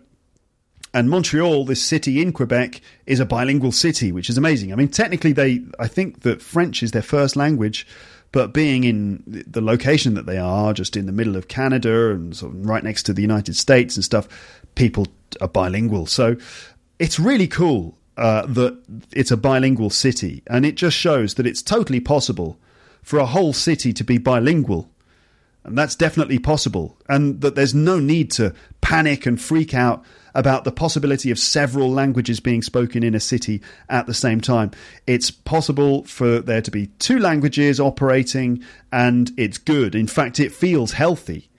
and Montreal, this city in Quebec, is a bilingual city, which is amazing. I mean, technically, they, I think that French is their first language, but being in the location that they are, just in the middle of Canada and sort of right next to the United States and stuff, people are bilingual. So it's really cool uh, that it's a bilingual city, and it just shows that it's totally possible for a whole city to be bilingual. And that's definitely possible, and that there's no need to panic and freak out about the possibility of several languages being spoken in a city at the same time. It's possible for there to be two languages operating, and it's good. In fact, it feels healthy.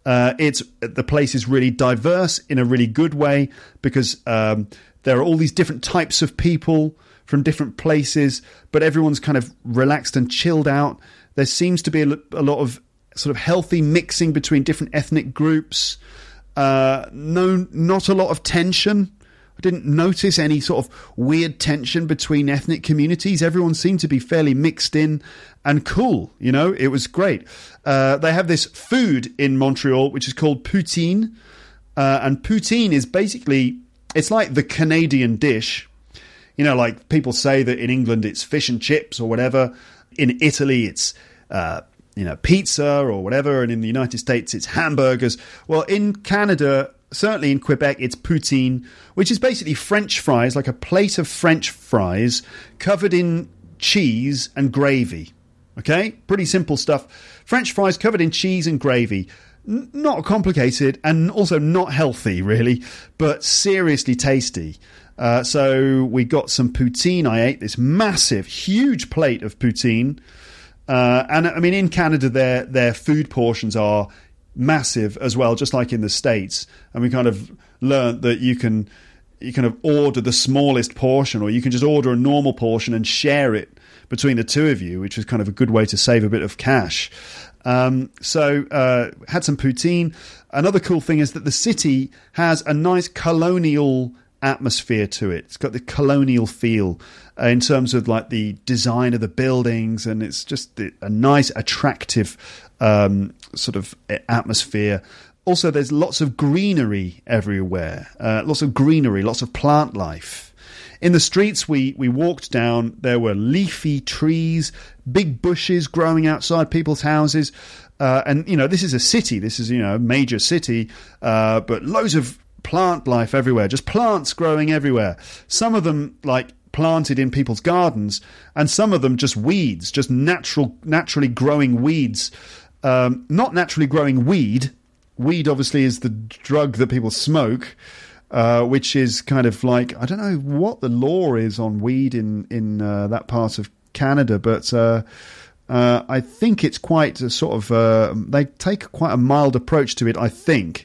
Uh, it's the place is really diverse in a really good way because um, there are all these different types of people from different places, but everyone's kind of relaxed and chilled out. There seems to be a, a lot of sort of healthy mixing between different ethnic groups. Uh, no, not a lot of tension. I didn't notice any sort of weird tension between ethnic communities. Everyone seemed to be fairly mixed in and cool. You know, it was great. Uh, they have this food in Montreal, which is called poutine. Uh, and poutine is basically, it's like the Canadian dish. You know, like people say that in England it's fish and chips or whatever. In Italy it's, uh, you know, pizza or whatever. And in the United States it's hamburgers. Well, in Canada, certainly in Quebec, it's poutine, which is basically French fries, like a plate of French fries covered in cheese and gravy. Okay? Pretty simple stuff. French fries covered in cheese and gravy. N- not complicated and also not healthy, really, but seriously tasty. Uh, so we got some poutine. I ate this massive, huge plate of poutine. Uh, and I mean, in Canada, their their food portions are massive as well, just like in the States. And we kind of learned that you can you kind of order the smallest portion, or you can just order a normal portion and share it between the two of you, which is kind of a good way to save a bit of cash. Um, so uh, had some poutine. Another cool thing is that the city has a nice colonial atmosphere to it. It's got the colonial feel uh, in terms of like the design of the buildings, and it's just the, a nice, attractive um, sort of atmosphere. Also, there's lots of greenery everywhere, uh, lots of greenery, lots of plant life. In the streets we, we walked down, there were leafy trees, big bushes growing outside people's houses. Uh, and, you know, this is a city. This is, you know, a major city, uh, but loads of plant life everywhere, just plants growing everywhere. Some of them, like, planted in people's gardens, and some of them just weeds, just natural, naturally growing weeds. Um, not naturally growing weed. Weed, obviously, is the drug that people smoke. Uh, which is kind of like, I don't know what the law is on weed in, in uh, that part of Canada, but uh, uh, I think it's quite a sort of, uh, they take quite a mild approach to it, I think.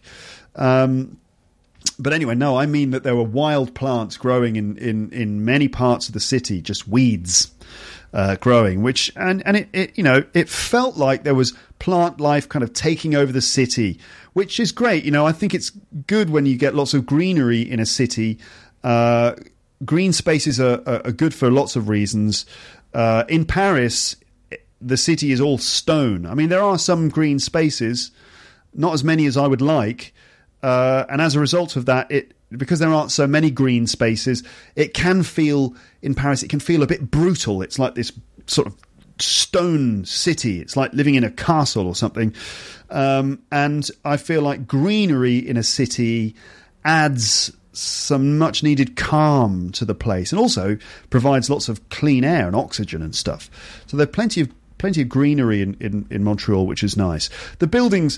Um, but anyway, no, I mean that there were wild plants growing in, in, in many parts of the city, just weeds uh, growing, which, and, and it, it, you know, it felt like there was plant life kind of taking over the city, which is great. You know, I think it's good when you get lots of greenery in a city. Uh, green spaces are, are, are good for lots of reasons. Uh, in Paris, the city is all stone. I mean, there are some green spaces, not as many as I would like. Uh, and as a result of that, it because there aren't so many green spaces, it can feel, in Paris, it can feel a bit brutal. It's like this sort of stone city. It's like living in a castle or something. Um, and I feel like greenery in a city adds some much needed calm to the place, and also provides lots of clean air and oxygen and stuff. So there's plenty of plenty of greenery in, in, in Montreal, which is nice. The buildings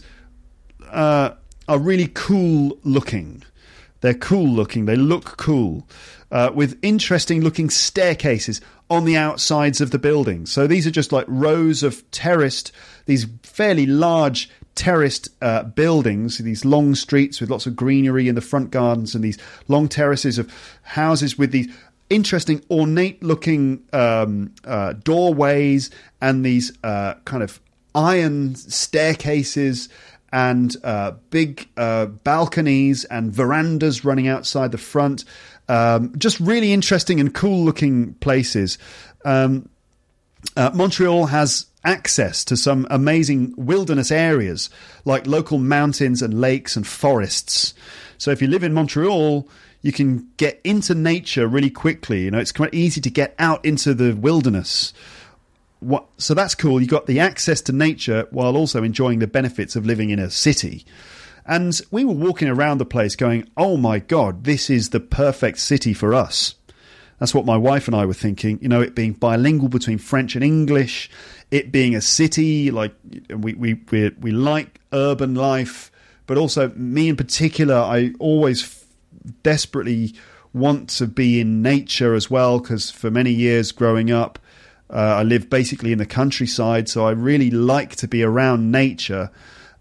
uh, are really cool looking. They're cool looking. They look cool, uh, with interesting looking staircases on the outsides of the buildings. So these are just like rows of terraced, these fairly large terraced uh, buildings, these long streets with lots of greenery in the front gardens, and these long terraces of houses with these interesting ornate looking um, uh, doorways and these uh, kind of iron staircases and uh, big uh, balconies and verandas running outside the front. Um, just really interesting and cool looking places. Um, uh, Montreal has access to some amazing wilderness areas like local mountains and lakes and forests. So if you live in Montreal, you can get into nature really quickly. You know, it's quite easy to get out into the wilderness. What, so that's cool. You got the access to nature while also enjoying the benefits of living in a city. And we were walking around the place going, oh my God, this is the perfect city for us. That's what my wife and I were thinking. You know, it being bilingual between French and English, it being a city, like we, we, we, we like urban life, but also me in particular, I always f- desperately want to be in nature as well, because for many years growing up, uh, I lived basically in the countryside, so I really like to be around nature.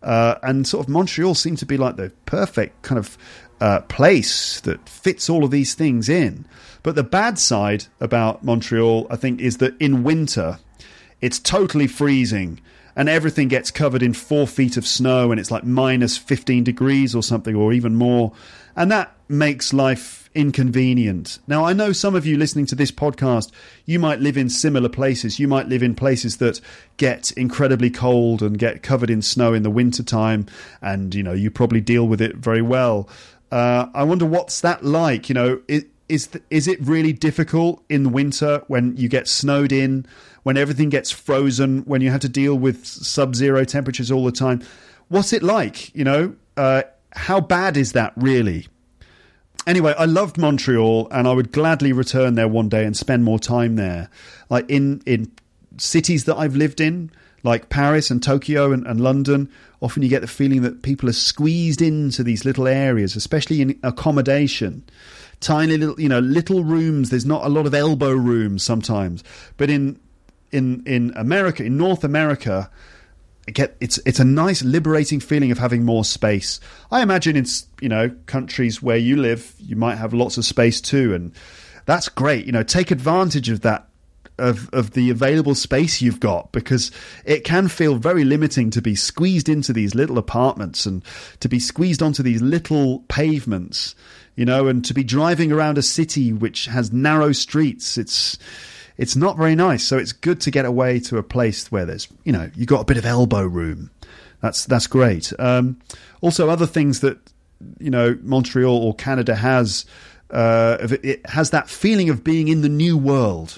Uh, and sort of Montreal seemed to be like the perfect kind of uh, place that fits all of these things in. But the bad side about Montreal, I think, is that in winter, it's totally freezing and everything gets covered in four feet of snow and it's like minus fifteen degrees or something, or even more. And that makes life inconvenient. Now, I know some of you listening to this podcast, you might live in similar places. You might live in places that get incredibly cold and get covered in snow in the wintertime. And, you know, you probably deal with it very well. Uh, I wonder what's that like? You know, it, is th- is it really difficult in winter when you get snowed in, when everything gets frozen, when you have to deal with sub-zero temperatures all the time? What's it like? You know, uh, how bad is that really? Anyway, I loved Montreal and I would gladly return there one day and spend more time there. Like in, in cities that I've lived in, like Paris and Tokyo and, and London, often you get the feeling that people are squeezed into these little areas, especially in accommodation. Tiny little, you know, little rooms. There's not a lot of elbow room sometimes. But in in in America, in North America, get it's it's a nice liberating feeling of having more space. I imagine it's, you know, countries where you live, you might have lots of space too, and that's great. You know, take advantage of that, of of the available space you've got, because it can feel very limiting to be squeezed into these little apartments and to be squeezed onto these little pavements, you know, and to be driving around a city which has narrow streets. It's It's not very nice. So it's good to get away to a place where there's, you know, you got a bit of elbow room. That's that's great. Um, also, other things that, you know, Montreal or Canada has, uh, it has that feeling of being in the new world,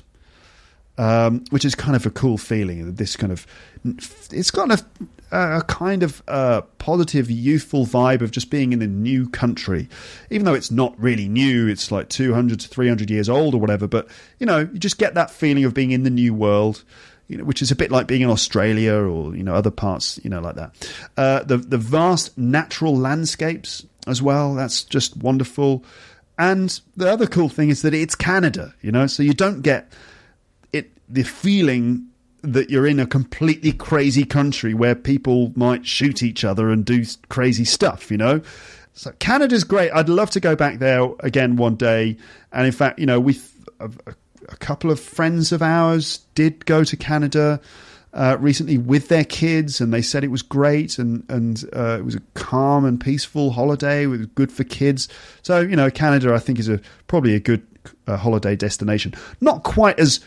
um, which is kind of a cool feeling. This kind of, it's got a, a kind of uh, positive, youthful vibe of just being in a new country, even though it's not really new. It's like two hundred to three hundred years old or whatever. But, you know, you just get that feeling of being in the new world, you know, which is a bit like being in Australia or, you know, other parts, you know, like that. Uh, the, the vast natural landscapes as well. That's just wonderful. And the other cool thing is that it's Canada, you know, so you don't get it, the feeling that you're in a completely crazy country where people might shoot each other and do crazy stuff, you know. So Canada's great. I'd love to go back there again one day. And in fact, you know, we a, a couple of friends of ours did go to Canada uh, recently with their kids, and they said it was great, and and uh, it was a calm and peaceful holiday. It was good for kids. So, you know, Canada, I think, is a probably a good uh, holiday destination. Not quite as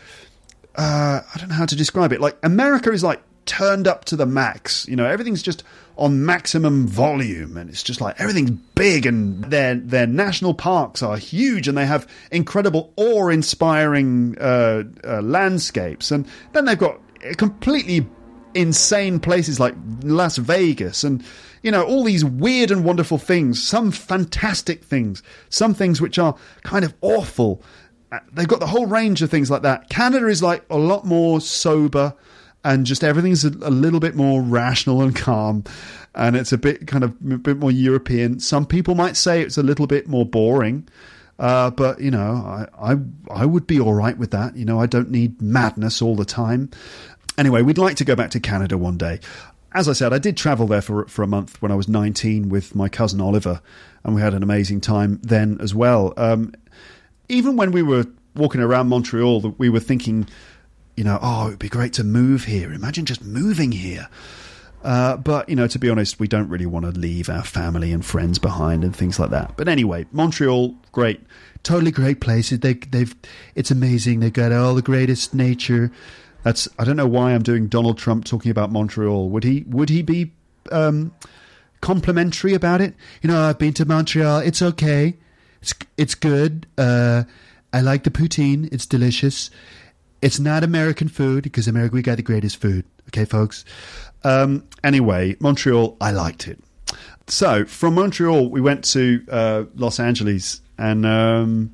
Uh, I don't know how to describe it. Like, America is like turned up to the max. You know, everything's just on maximum volume, and it's just like everything's big, and their their national parks are huge, and they have incredible awe-inspiring uh, uh, landscapes. And then they've got completely insane places like Las Vegas, and, you know, all these weird and wonderful things. Some fantastic things, some things which are kind of awful. They've got the whole range of things like that. Canada is like a lot more sober, and just everything's a, a little bit more rational and calm, and it's a bit kind of a bit more European. Some people might say it's a little bit more boring, uh, but, you know, I, I I would be all right with that. You know, I don't need madness all the time. Anyway, we'd like to go back to Canada one day. As I said, I did travel there for for a month when I was nineteen with my cousin Oliver, and we had an amazing time then as well. Um, Even when we were walking around Montreal, we were thinking, you know, oh, it would be great to move here. Imagine just moving here. Uh, but, you know, to be honest, we don't really want to leave our family and friends behind and things like that. But anyway, Montreal, great. Totally great places. They, they've, it's amazing. They've got all the greatest nature. That's, I don't know why I'm doing Donald Trump talking about Montreal. Would he, would he be um, complimentary about it? You know, I've been to Montreal. It's okay. It's it's good. Uh, I like the poutine. It's delicious. It's not American food, because America, we got the greatest food. Okay, folks? Um, anyway, Montreal, I liked it. So, from Montreal, we went to uh, Los Angeles. And um,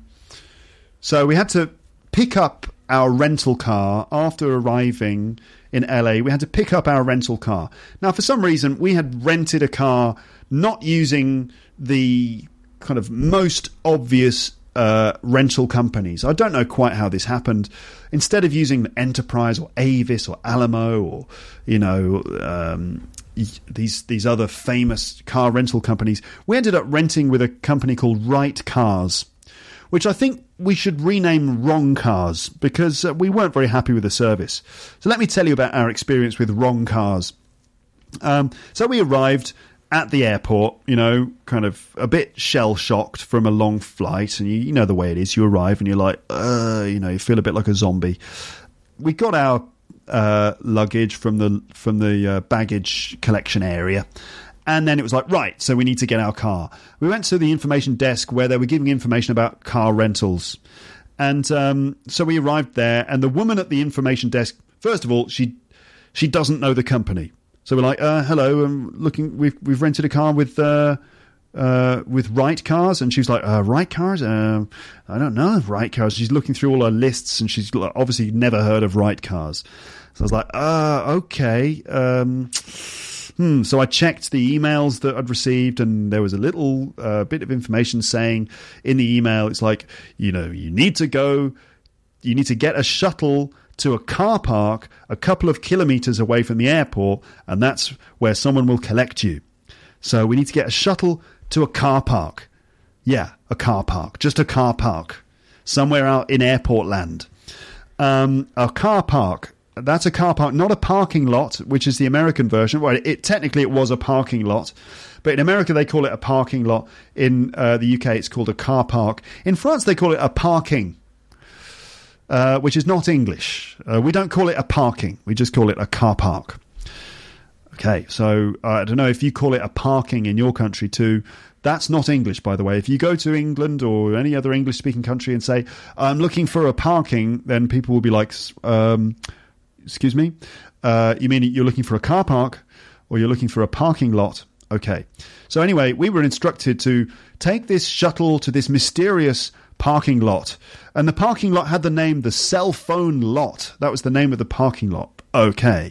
so we had to pick up our rental car after arriving in L A. We had to pick up our rental car. Now, for some reason, we had rented a car not using the kind of most obvious uh, rental companies. I don't know quite how this happened. Instead of using Enterprise or Avis or Alamo or, you know, um, these these other famous car rental companies, we ended up renting with a company called Right Cars, which I think we should rename Wrong Cars, because uh, we weren't very happy with the service. So let me tell you about our experience with Wrong Cars. Um, so we arrived at the airport, you know, kind of a bit shell-shocked from a long flight, and you, you know the way it is. You arrive and you're like, uh, you know, you feel a bit like a zombie. We got our uh, luggage from the from the uh, baggage collection area, and then it was like, right, so we need to get our car. We went to the information desk where they were giving information about car rentals, and um, so we arrived there, and the woman at the information desk, first of all, she she doesn't know the company. So we're like, uh, hello, I'm looking. We've we've rented a car with uh, uh, with Right Cars, and she's like, uh, Right Cars? Uh, I don't know, Right Cars. She's looking through all her lists, and she's obviously never heard of Right Cars. So I was like, uh, okay. Um, hmm. So I checked the emails that I'd received, and there was a little uh, bit of information saying in the email, it's like, you know, you need to go, you need to get a shuttle to a car park a couple of kilometres away from the airport, and that's where someone will collect you. So we need to get a shuttle to a car park. Yeah, a car park. Just a car park. Somewhere out in airport land. Um, a car park. That's a car park, not a parking lot, which is the American version. Well, it technically it was a parking lot, but in America they call it a parking lot. In uh, the U K it's called a car park. In France they call it a parking. Uh, which is not English. Uh, we don't call it a parking. We just call it a car park. Okay, so uh, I don't know if you call it a parking in your country too. That's not English, by the way. If you go to England or any other English-speaking country and say, I'm looking for a parking, then people will be like, um, excuse me? Uh, you mean you're looking for a car park or you're looking for a parking lot? Okay. So anyway, we were instructed to take this shuttle to this mysterious parking lot, and the parking lot had the name the Cell Phone Lot. That was the name of the parking lot. Okay,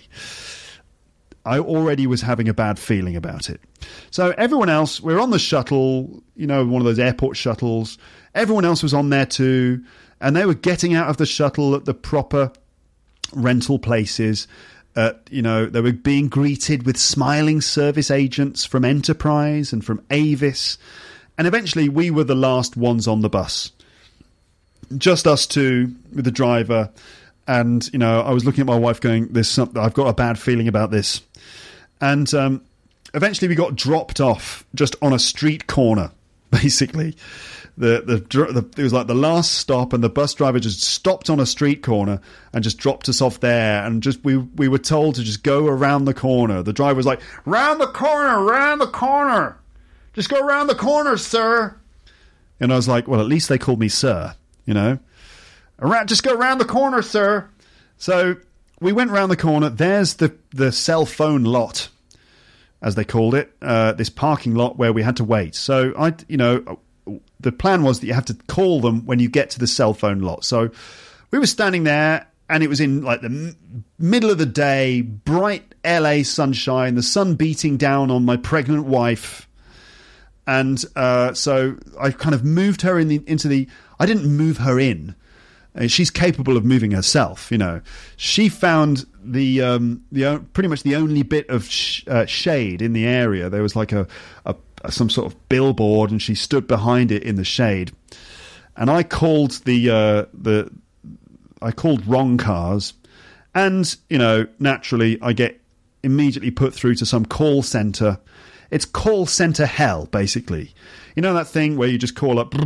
I already was having a bad feeling about it. So everyone else, we're on the shuttle, you know, one of those airport shuttles. Everyone else was on there too, and they were getting out of the shuttle at the proper rental places. Uh, you know, they were being greeted with smiling service agents from Enterprise and from Avis, and eventually we were the last ones on the bus. Just us two with the driver, and you know, I was looking at my wife going, "There's something. I've got a bad feeling about this." And um, eventually, we got dropped off just on a street corner. Basically, the, the the it was like the last stop, and the bus driver just stopped on a street corner and just dropped us off there. And just we we were told to just go around the corner. The driver was like, "Round the corner, round the corner, just go around the corner, sir." And I was like, "Well, at least they called me sir." You know, around, just go around the corner, sir. So we went round the corner. There's the, the cell phone lot, as they called it, uh, this parking lot where we had to wait. So, I, you know, the plan was that you have to call them when you get to the cell phone lot. So we were standing there, and it was in like the m- middle of the day, bright L A sunshine, the sun beating down on my pregnant wife. And uh, so I kind of moved her in the, into the... I didn't move her in. Uh, she's capable of moving herself, you know. She found the um, the pretty much the only bit of sh- uh, shade in the area. There was like a, a, a some sort of billboard, and she stood behind it in the shade. And I called the uh, the I called Wrong Cars, and you know, naturally, I get immediately put through to some call center. It's call center hell, basically. You know that thing where you just call up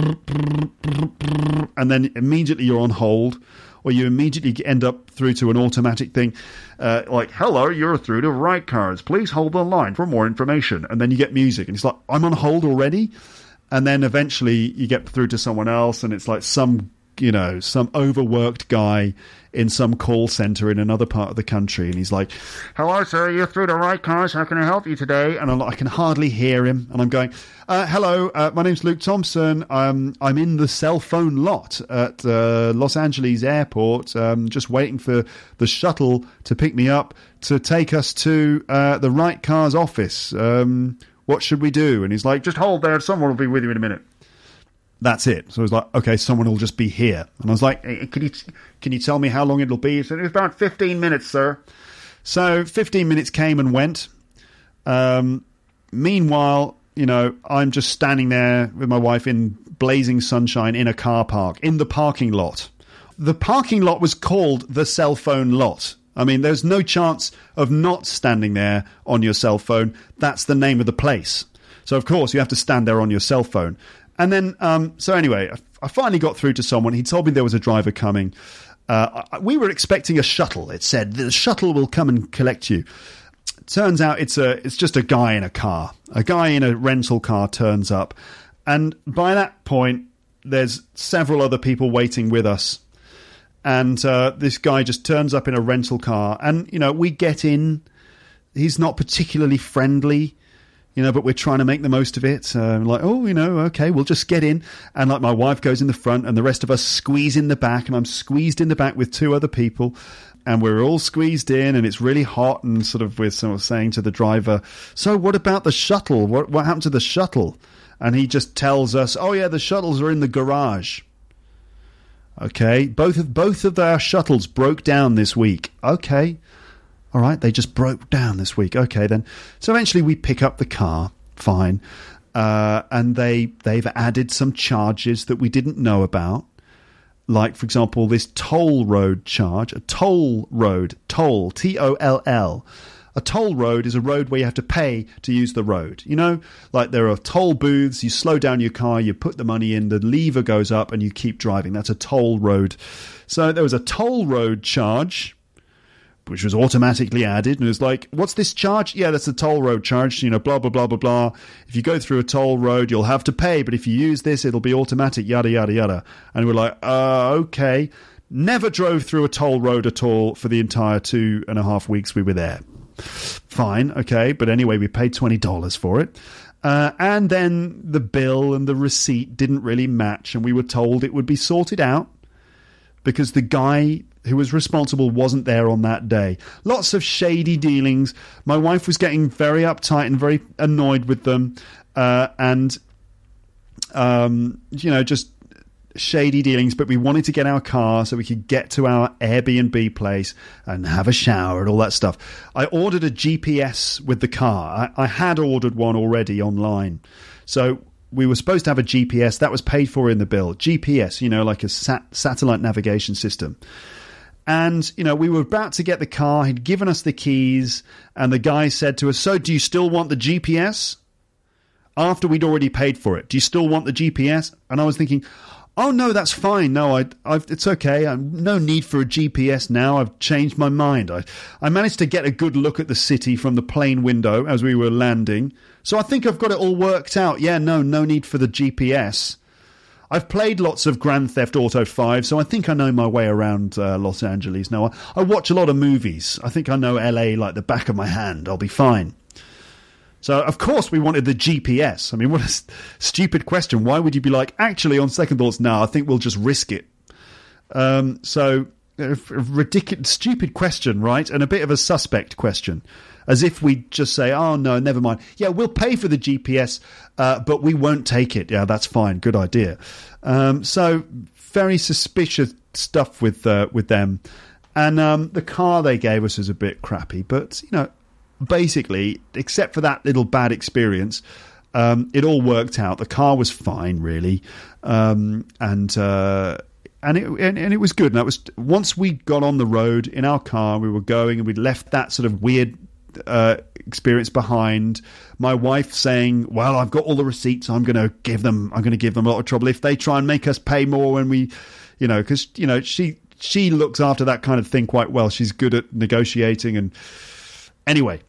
and then immediately you're on hold, or you immediately end up through to an automatic thing uh, like, hello, you're through to Right Cars. Please hold the line for more information. And then you get music and it's like, I'm on hold already. And then eventually you get through to someone else, and it's like some, you know, some overworked guy in some call center in another part of the country, and he's like, hello sir, you're through to Right Cars, how can I help you today? And I'm, I can hardly hear him, and I'm going, uh, hello, uh, my name's Luke Thompson, um, I'm in the cell phone lot at uh, Los Angeles airport, um, just waiting for the shuttle to pick me up to take us to uh, the Right Cars office. Um, what should we do? And he's like, just hold there, someone will be with you in a minute. That's it. So I was like, okay, someone will just be here. And I was like, hey, can you can you tell me how long it'll be? He said, it's about fifteen minutes, sir. So fifteen minutes came and went. Um, meanwhile, you know, I'm just standing there with my wife in blazing sunshine in a car park, in the parking lot. The parking lot was called the cell phone lot. I mean, there's no chance of not standing there on your cell phone. That's the name of the place. So, of course, you have to stand there on your cell phone. And then, um, so anyway, I, I finally got through to someone. He told me there was a driver coming. Uh, I, we were expecting a shuttle. It said, the shuttle will come and collect you. Turns out it's a it's just a guy in a car. A guy in a rental car turns up. And by that point, there's several other people waiting with us. And uh, this guy just turns up in a rental car. And, you know, we get in. He's not particularly friendly, you know, but we're trying to make the most of it. Uh, like, oh, you know, okay, we'll just get in. And like my wife goes in the front and the rest of us squeeze in the back. And I'm squeezed in the back with two other people. And we're all squeezed in and it's really hot. And sort of we're sort of saying to the driver, so what about the shuttle? What, what happened to the shuttle? And he just tells us, oh, yeah, the shuttles are in the garage. Okay, both of both of their shuttles broke down this week. Okay, all right, they just broke down this week. Okay, then. So eventually we pick up the car, fine, uh, and they, they've added some charges that we didn't know about. Like, for example, this toll road charge, a toll road, toll, T O L L. A toll road is a road where you have to pay to use the road. You know, like there are toll booths, you slow down your car, you put the money in, the lever goes up and you keep driving. That's a toll road. So there was a toll road charge, which was automatically added. And it was like, what's this charge? Yeah, that's a toll road charge, you know, blah, blah, blah, blah, blah. If you go through a toll road, you'll have to pay. But if you use this, it'll be automatic, yada, yada, yada. And we're like, uh, okay. Never drove through a toll road at all for the entire two and a half weeks we were there. Fine, okay, but anyway, we paid twenty dollars for it. Uh, and then the bill and the receipt didn't really match, and we were told it would be sorted out because the guy who was responsible wasn't there on that day. Lots of shady dealings. My wife was getting very uptight and very annoyed with them, uh, and, um, you know, just shady dealings, but we wanted to get our car so we could get to our Airbnb place and have a shower and all that stuff. I ordered a G P S with the car. I, I had ordered one already online. So we were supposed to have a G P S. That was paid for in the bill. G P S, you know, like a sat- satellite navigation system. And, you know, we were about to get the car. He'd given us the keys. And the guy said to us, so do you still want the G P S? After we'd already paid for it. Do you still want the G P S? And I was thinking, oh, no, that's fine. No, I, I've, it's okay. I'm, no need for a G P S now. I've changed my mind. I, I managed to get a good look at the city from the plane window as we were landing. So I think I've got it all worked out. Yeah, no, no need for the G P S. I've played lots of Grand Theft Auto five, so I think I know my way around uh, Los Angeles now. I, I watch a lot of movies. I think I know L A like the back of my hand. I'll be fine. So, of course, we wanted the G P S. I mean, what a st- stupid question. Why would you be like, actually, on second thoughts, no, I think we'll just risk it. Um, so, a, a ridiculous, stupid question, right? And a bit of a suspect question. As if we'd just say, oh, no, never mind. Yeah, we'll pay for the G P S, uh, but we won't take it. Yeah, that's fine. Good idea. Um, so, very suspicious stuff with uh, with them. And um, the car they gave us is a bit crappy, but, you know, basically, except for that little bad experience, um, it all worked out. The car was fine, really, um, and uh, and it and, and it was good. And that was once we got on the road in our car, we were going, and we'd left that sort of weird uh, experience behind. My wife saying, "Well, I've got all the receipts. I'm going to give them. I'm going to give them a lot of trouble if they try and make us pay more when we, you know, because you know she she looks after that kind of thing quite well. She's good at negotiating and anyway."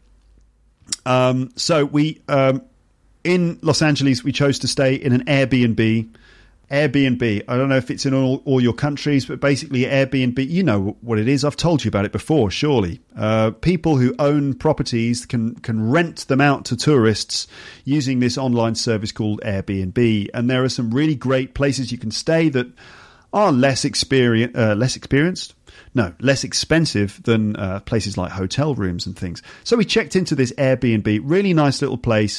Um, so we, um, in Los Angeles, we chose to stay in an Airbnb. Airbnb, I don't know if it's in all, all your countries, but basically Airbnb, you know what it is. I've told you about it before, surely. Uh, people who own properties can, can rent them out to tourists using this online service called Airbnb. And there are some really great places you can stay that are less experience, uh, less experienced. No, less expensive than uh, places like hotel rooms and things. So we checked into this Airbnb, really nice little place.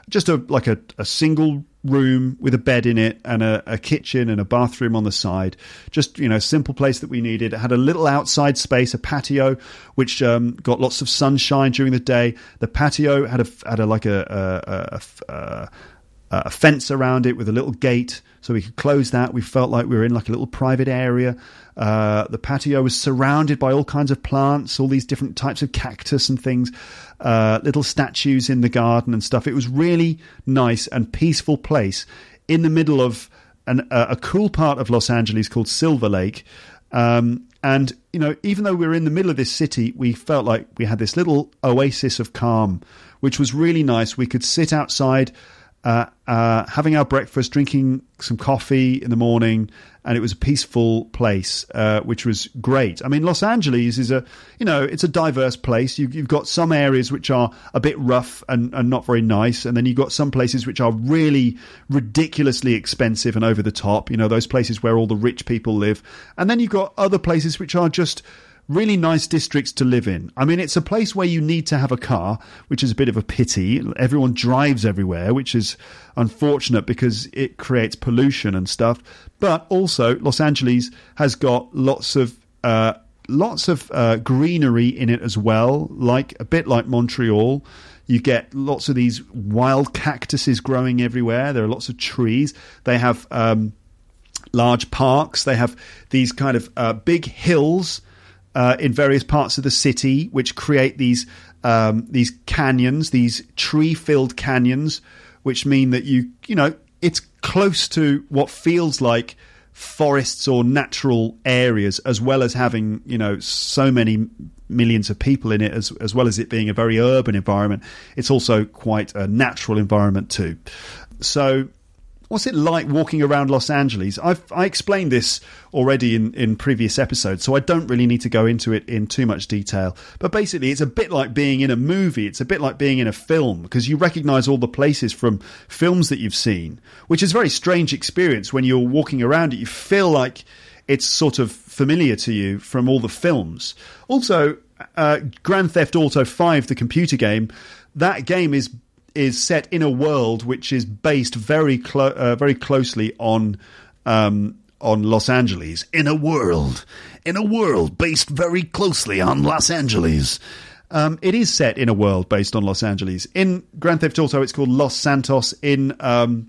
just a like a, a single room with a bed in it and a, a kitchen and a bathroom on the side. Just, you know, simple place that we needed. It had a little outside space, a patio, which um, got lots of sunshine during the day. The patio had a had a like a a, a, a a fence around it with a little gate, so we could close that. We felt like we were in like a little private area. Uh, the patio was surrounded by all kinds of plants, all these different types of cactus and things, uh, little statues in the garden and stuff. It was really nice and peaceful place in the middle of an, uh, a cool part of Los Angeles called Silver Lake. Um, and, you know, even though we were in the middle of this city, we felt like we had this little oasis of calm, which was really nice. We could sit outside, Uh, uh, having our breakfast, drinking some coffee in the morning, and it was a peaceful place, uh, which was great. I mean, Los Angeles is a, you know, it's a diverse place. You, you've got some areas which are a bit rough and, and not very nice, and then you've got some places which are really ridiculously expensive and over the top. You know, those places where all the rich people live, and then you've got other places which are just really nice districts to live in. I mean, it's a place where you need to have a car, which is a bit of a pity. Everyone drives everywhere, which is unfortunate because it creates pollution and stuff. But also, Los Angeles has got lots of uh, lots of uh, greenery in it as well, like a bit like Montreal. You get lots of these wild cactuses growing everywhere. There are lots of trees. They have um, large parks. They have these kind of uh, big hills Uh, in various parts of the city, which create these um, these canyons, these tree-filled canyons, which mean that you you know it's close to what feels like forests or natural areas, as well as having you know so many millions of people in it, as as well as it being a very urban environment. It's also quite a natural environment too. So, what's it like walking around Los Angeles? I've I explained this already in, in previous episodes, so I don't really need to go into it in too much detail. But basically, it's a bit like being in a movie. It's a bit like being in a film, because you recognise all the places from films that you've seen, which is a very strange experience. When you're walking around it, you feel like it's sort of familiar to you from all the films. Also, uh, Grand Theft Auto five, the computer game, that game is is set in a world which is based very clo- uh, very closely on um, on Los Angeles. In a world, in a world based very closely on Los Angeles. Um, it is set in a world based on Los Angeles. In Grand Theft Auto, it's called Los Santos. In um,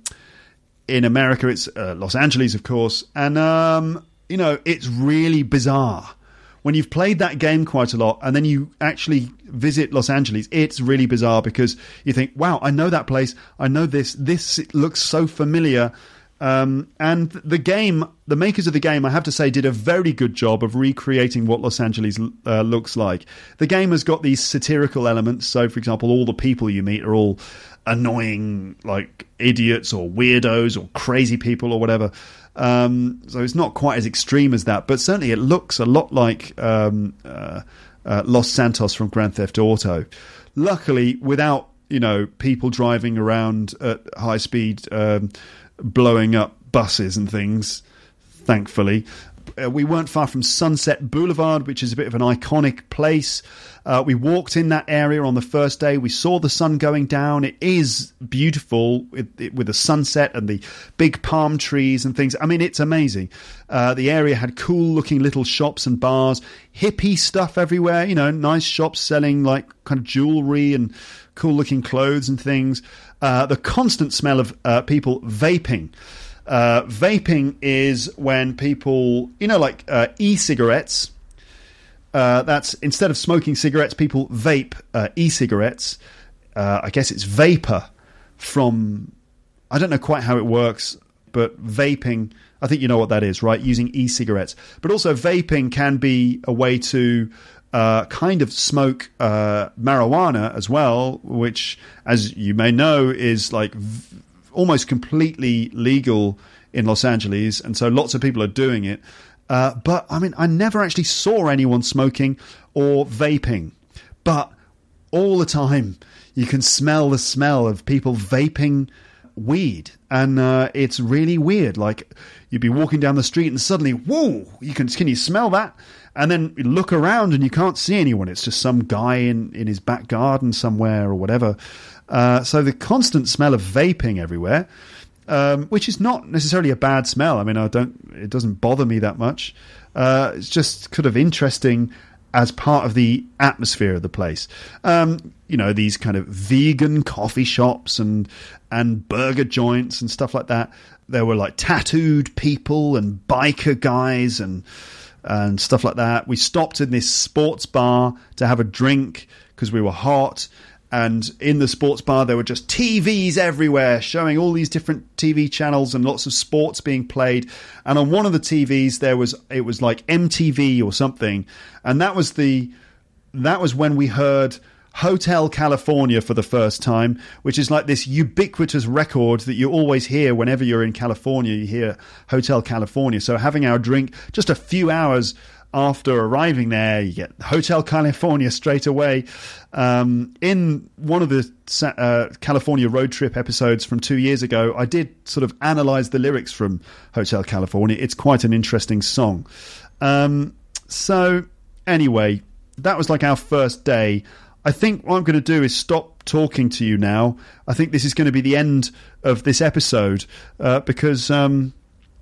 in America, it's uh, Los Angeles, of course. And um, you know, it's really bizarre. When you've played that game quite a lot and then you actually visit Los Angeles, it's really bizarre, because you think, wow, I know that place. I know this. This looks so familiar. Um, and the game, the makers of the game, I have to say, did a very good job of recreating what Los Angeles uh, looks like. The game has got these satirical elements. So, for example, all the people you meet are all annoying, like idiots or weirdos or crazy people or whatever. Um, so it's not quite as extreme as that, but certainly it looks a lot like um, uh, uh, Los Santos from Grand Theft Auto. Luckily, without you know people driving around at high speed, um, blowing up buses and things. Thankfully, uh, we weren't far from Sunset Boulevard, which is a bit of an iconic place. Uh, we walked in that area on the first day. We saw the sun going down. It is beautiful with, with the sunset and the big palm trees and things. I mean, it's amazing. Uh, the area had cool-looking little shops and bars, hippie stuff everywhere, you know, nice shops selling like kind of jewelry and cool-looking clothes and things. Uh, the constant smell of uh, people vaping. Uh, vaping is when people, you know, like uh, e-cigarettes. Uh, that's instead of smoking cigarettes, people vape uh, e-cigarettes. Uh, I guess it's vapor from, I don't know quite how it works, but vaping, I think you know what that is, right? Using e-cigarettes. But also vaping can be a way to uh, kind of smoke uh, marijuana as well, which, as you may know, is like v- almost completely legal in Los Angeles. And so lots of people are doing it. Uh, but, I mean, I never actually saw anyone smoking or vaping. But all the time, you can smell the smell of people vaping weed. And uh, it's really weird. Like, you'd be walking down the street and suddenly, whoa, you can, can you smell that? And then you look around and you can't see anyone. It's just some guy in, in his back garden somewhere or whatever. Uh, so the constant smell of vaping everywhere, um, which is not necessarily a bad smell. I mean, I don't. It doesn't bother me that much. Uh, it's just kind of interesting as part of the atmosphere of the place. Um, you know, these kind of vegan coffee shops and and burger joints and stuff like that. There were like tattooed people and biker guys and and stuff like that. We stopped in this sports bar to have a drink because we were hot. And in the sports bar, there were just T Vs everywhere showing all these different T V channels and lots of sports being played. And on one of the T Vs, there was it was like M T V or something. And that was the that was when we heard Hotel California for the first time, which is like this ubiquitous record that you always hear whenever you're in California. You hear Hotel California. So having our drink just a few hours after arriving there, you get Hotel California straight away. Um, in one of the uh, California road trip episodes from two years ago, I did sort of analyze the lyrics from Hotel California. It's quite an interesting song. Um, so anyway, that was like our first day. I think what I'm going to do is stop talking to you now. I think this is going to be the end of this episode uh, because... Um,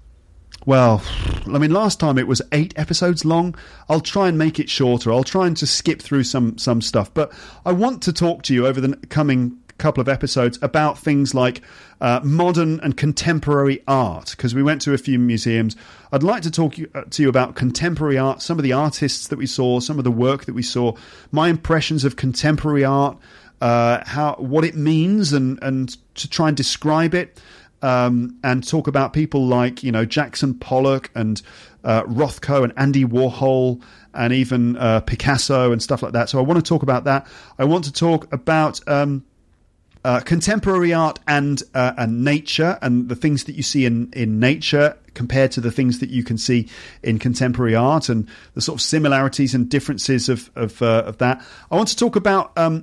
Well, I mean, last time it was eight episodes long. I'll try and make it shorter. I'll try and to skip through some some stuff. But I want to talk to you over the coming couple of episodes about things like uh, modern and contemporary art, because we went to a few museums. I'd like to talk to you about contemporary art, some of the artists that we saw, some of the work that we saw, my impressions of contemporary art, uh, how what it means, and, and to try and describe it. Um, and talk about people like, you know, Jackson Pollock and uh, Rothko and Andy Warhol and even uh, Picasso and stuff like that. So I want to talk about that. I want to talk about um, uh, contemporary art and uh, and nature and the things that you see in, in nature compared to the things that you can see in contemporary art and the sort of similarities and differences of of, uh, of that. I want to talk about um,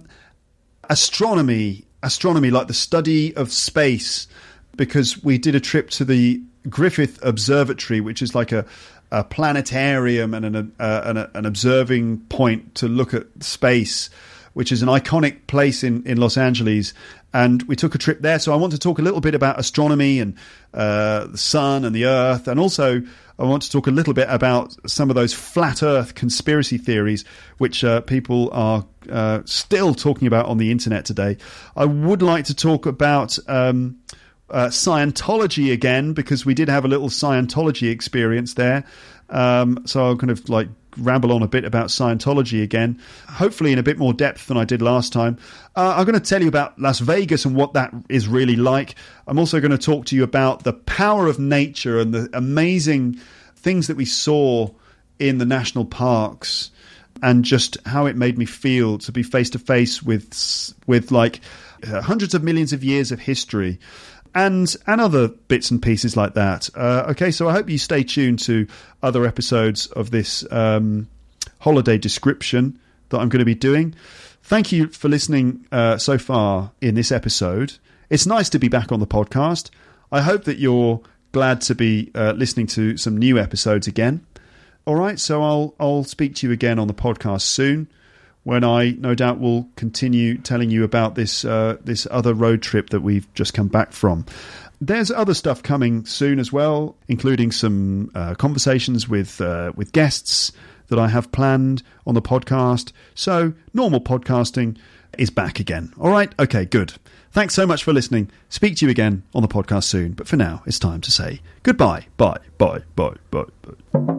astronomy, astronomy like the study of space, because we did a trip to the Griffith Observatory, which is like a, a planetarium and an, uh, an, an observing point to look at space, which is an iconic place in, in Los Angeles. And we took a trip there. So I want to talk a little bit about astronomy and uh, the sun and the earth. And also I want to talk a little bit about some of those flat earth conspiracy theories, which uh, people are uh, still talking about on the internet today. I would like to talk about... Um, Uh, Scientology again, because we did have a little Scientology experience there. Um, so I'll kind of like ramble on a bit about Scientology again, hopefully in a bit more depth than I did last time. Uh, I'm going to tell you about Las Vegas and what that is really like. I'm also going to talk to you about the power of nature and the amazing things that we saw in the national parks and just how it made me feel to be face to face with, with like uh, hundreds of millions of years of history. And and other bits and pieces like that. Uh, okay, so I hope you stay tuned to other episodes of this um, holiday description that I'm going to be doing. Thank you for listening uh, so far in this episode. It's nice to be back on the podcast. I hope that you're glad to be uh, listening to some new episodes again. All right, so I'll I'll speak to you again on the podcast soon, when I no doubt will continue telling you about this uh, this other road trip that we've just come back from. There's other stuff coming soon as well, including some uh, conversations with uh, with guests that I have planned on the podcast. So normal podcasting is back again. All right? Okay, good. Thanks so much for listening. Speak to you again on the podcast soon. But for now, it's time to say goodbye. Bye, bye, bye, bye, bye.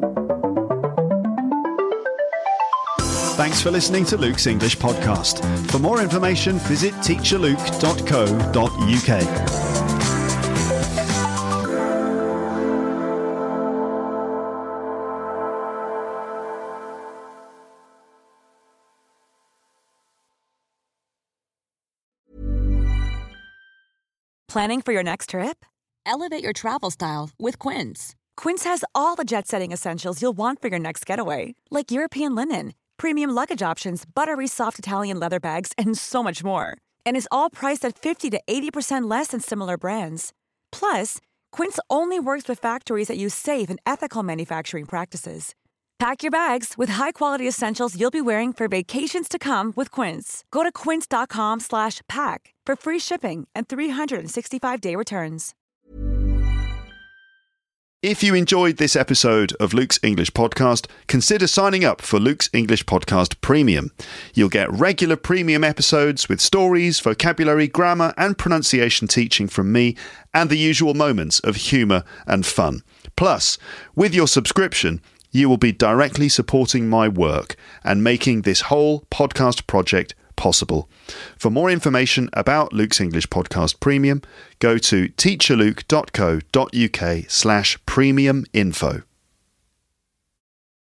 Thanks for listening to Luke's English Podcast. For more information, visit teacher luke dot co dot u k. Planning for your next trip? Elevate your travel style with Quince. Quince has all the jet-setting essentials you'll want for your next getaway, like European linen, premium luggage options, buttery soft Italian leather bags, and so much more. And is all priced at fifty to eighty percent less than similar brands. Plus, Quince only works with factories that use safe and ethical manufacturing practices. Pack your bags with high-quality essentials you'll be wearing for vacations to come with Quince. Go to quince dot com slash pack for free shipping and three sixty-five day returns. If you enjoyed this episode of Luke's English Podcast, consider signing up for Luke's English Podcast Premium. You'll get regular premium episodes with stories, vocabulary, grammar and pronunciation teaching from me and the usual moments of humour and fun. Plus, with your subscription, you will be directly supporting my work and making this whole podcast project possible. For more information about Luke's English Podcast Premium, go to teacherluke.co.uk slash premium info.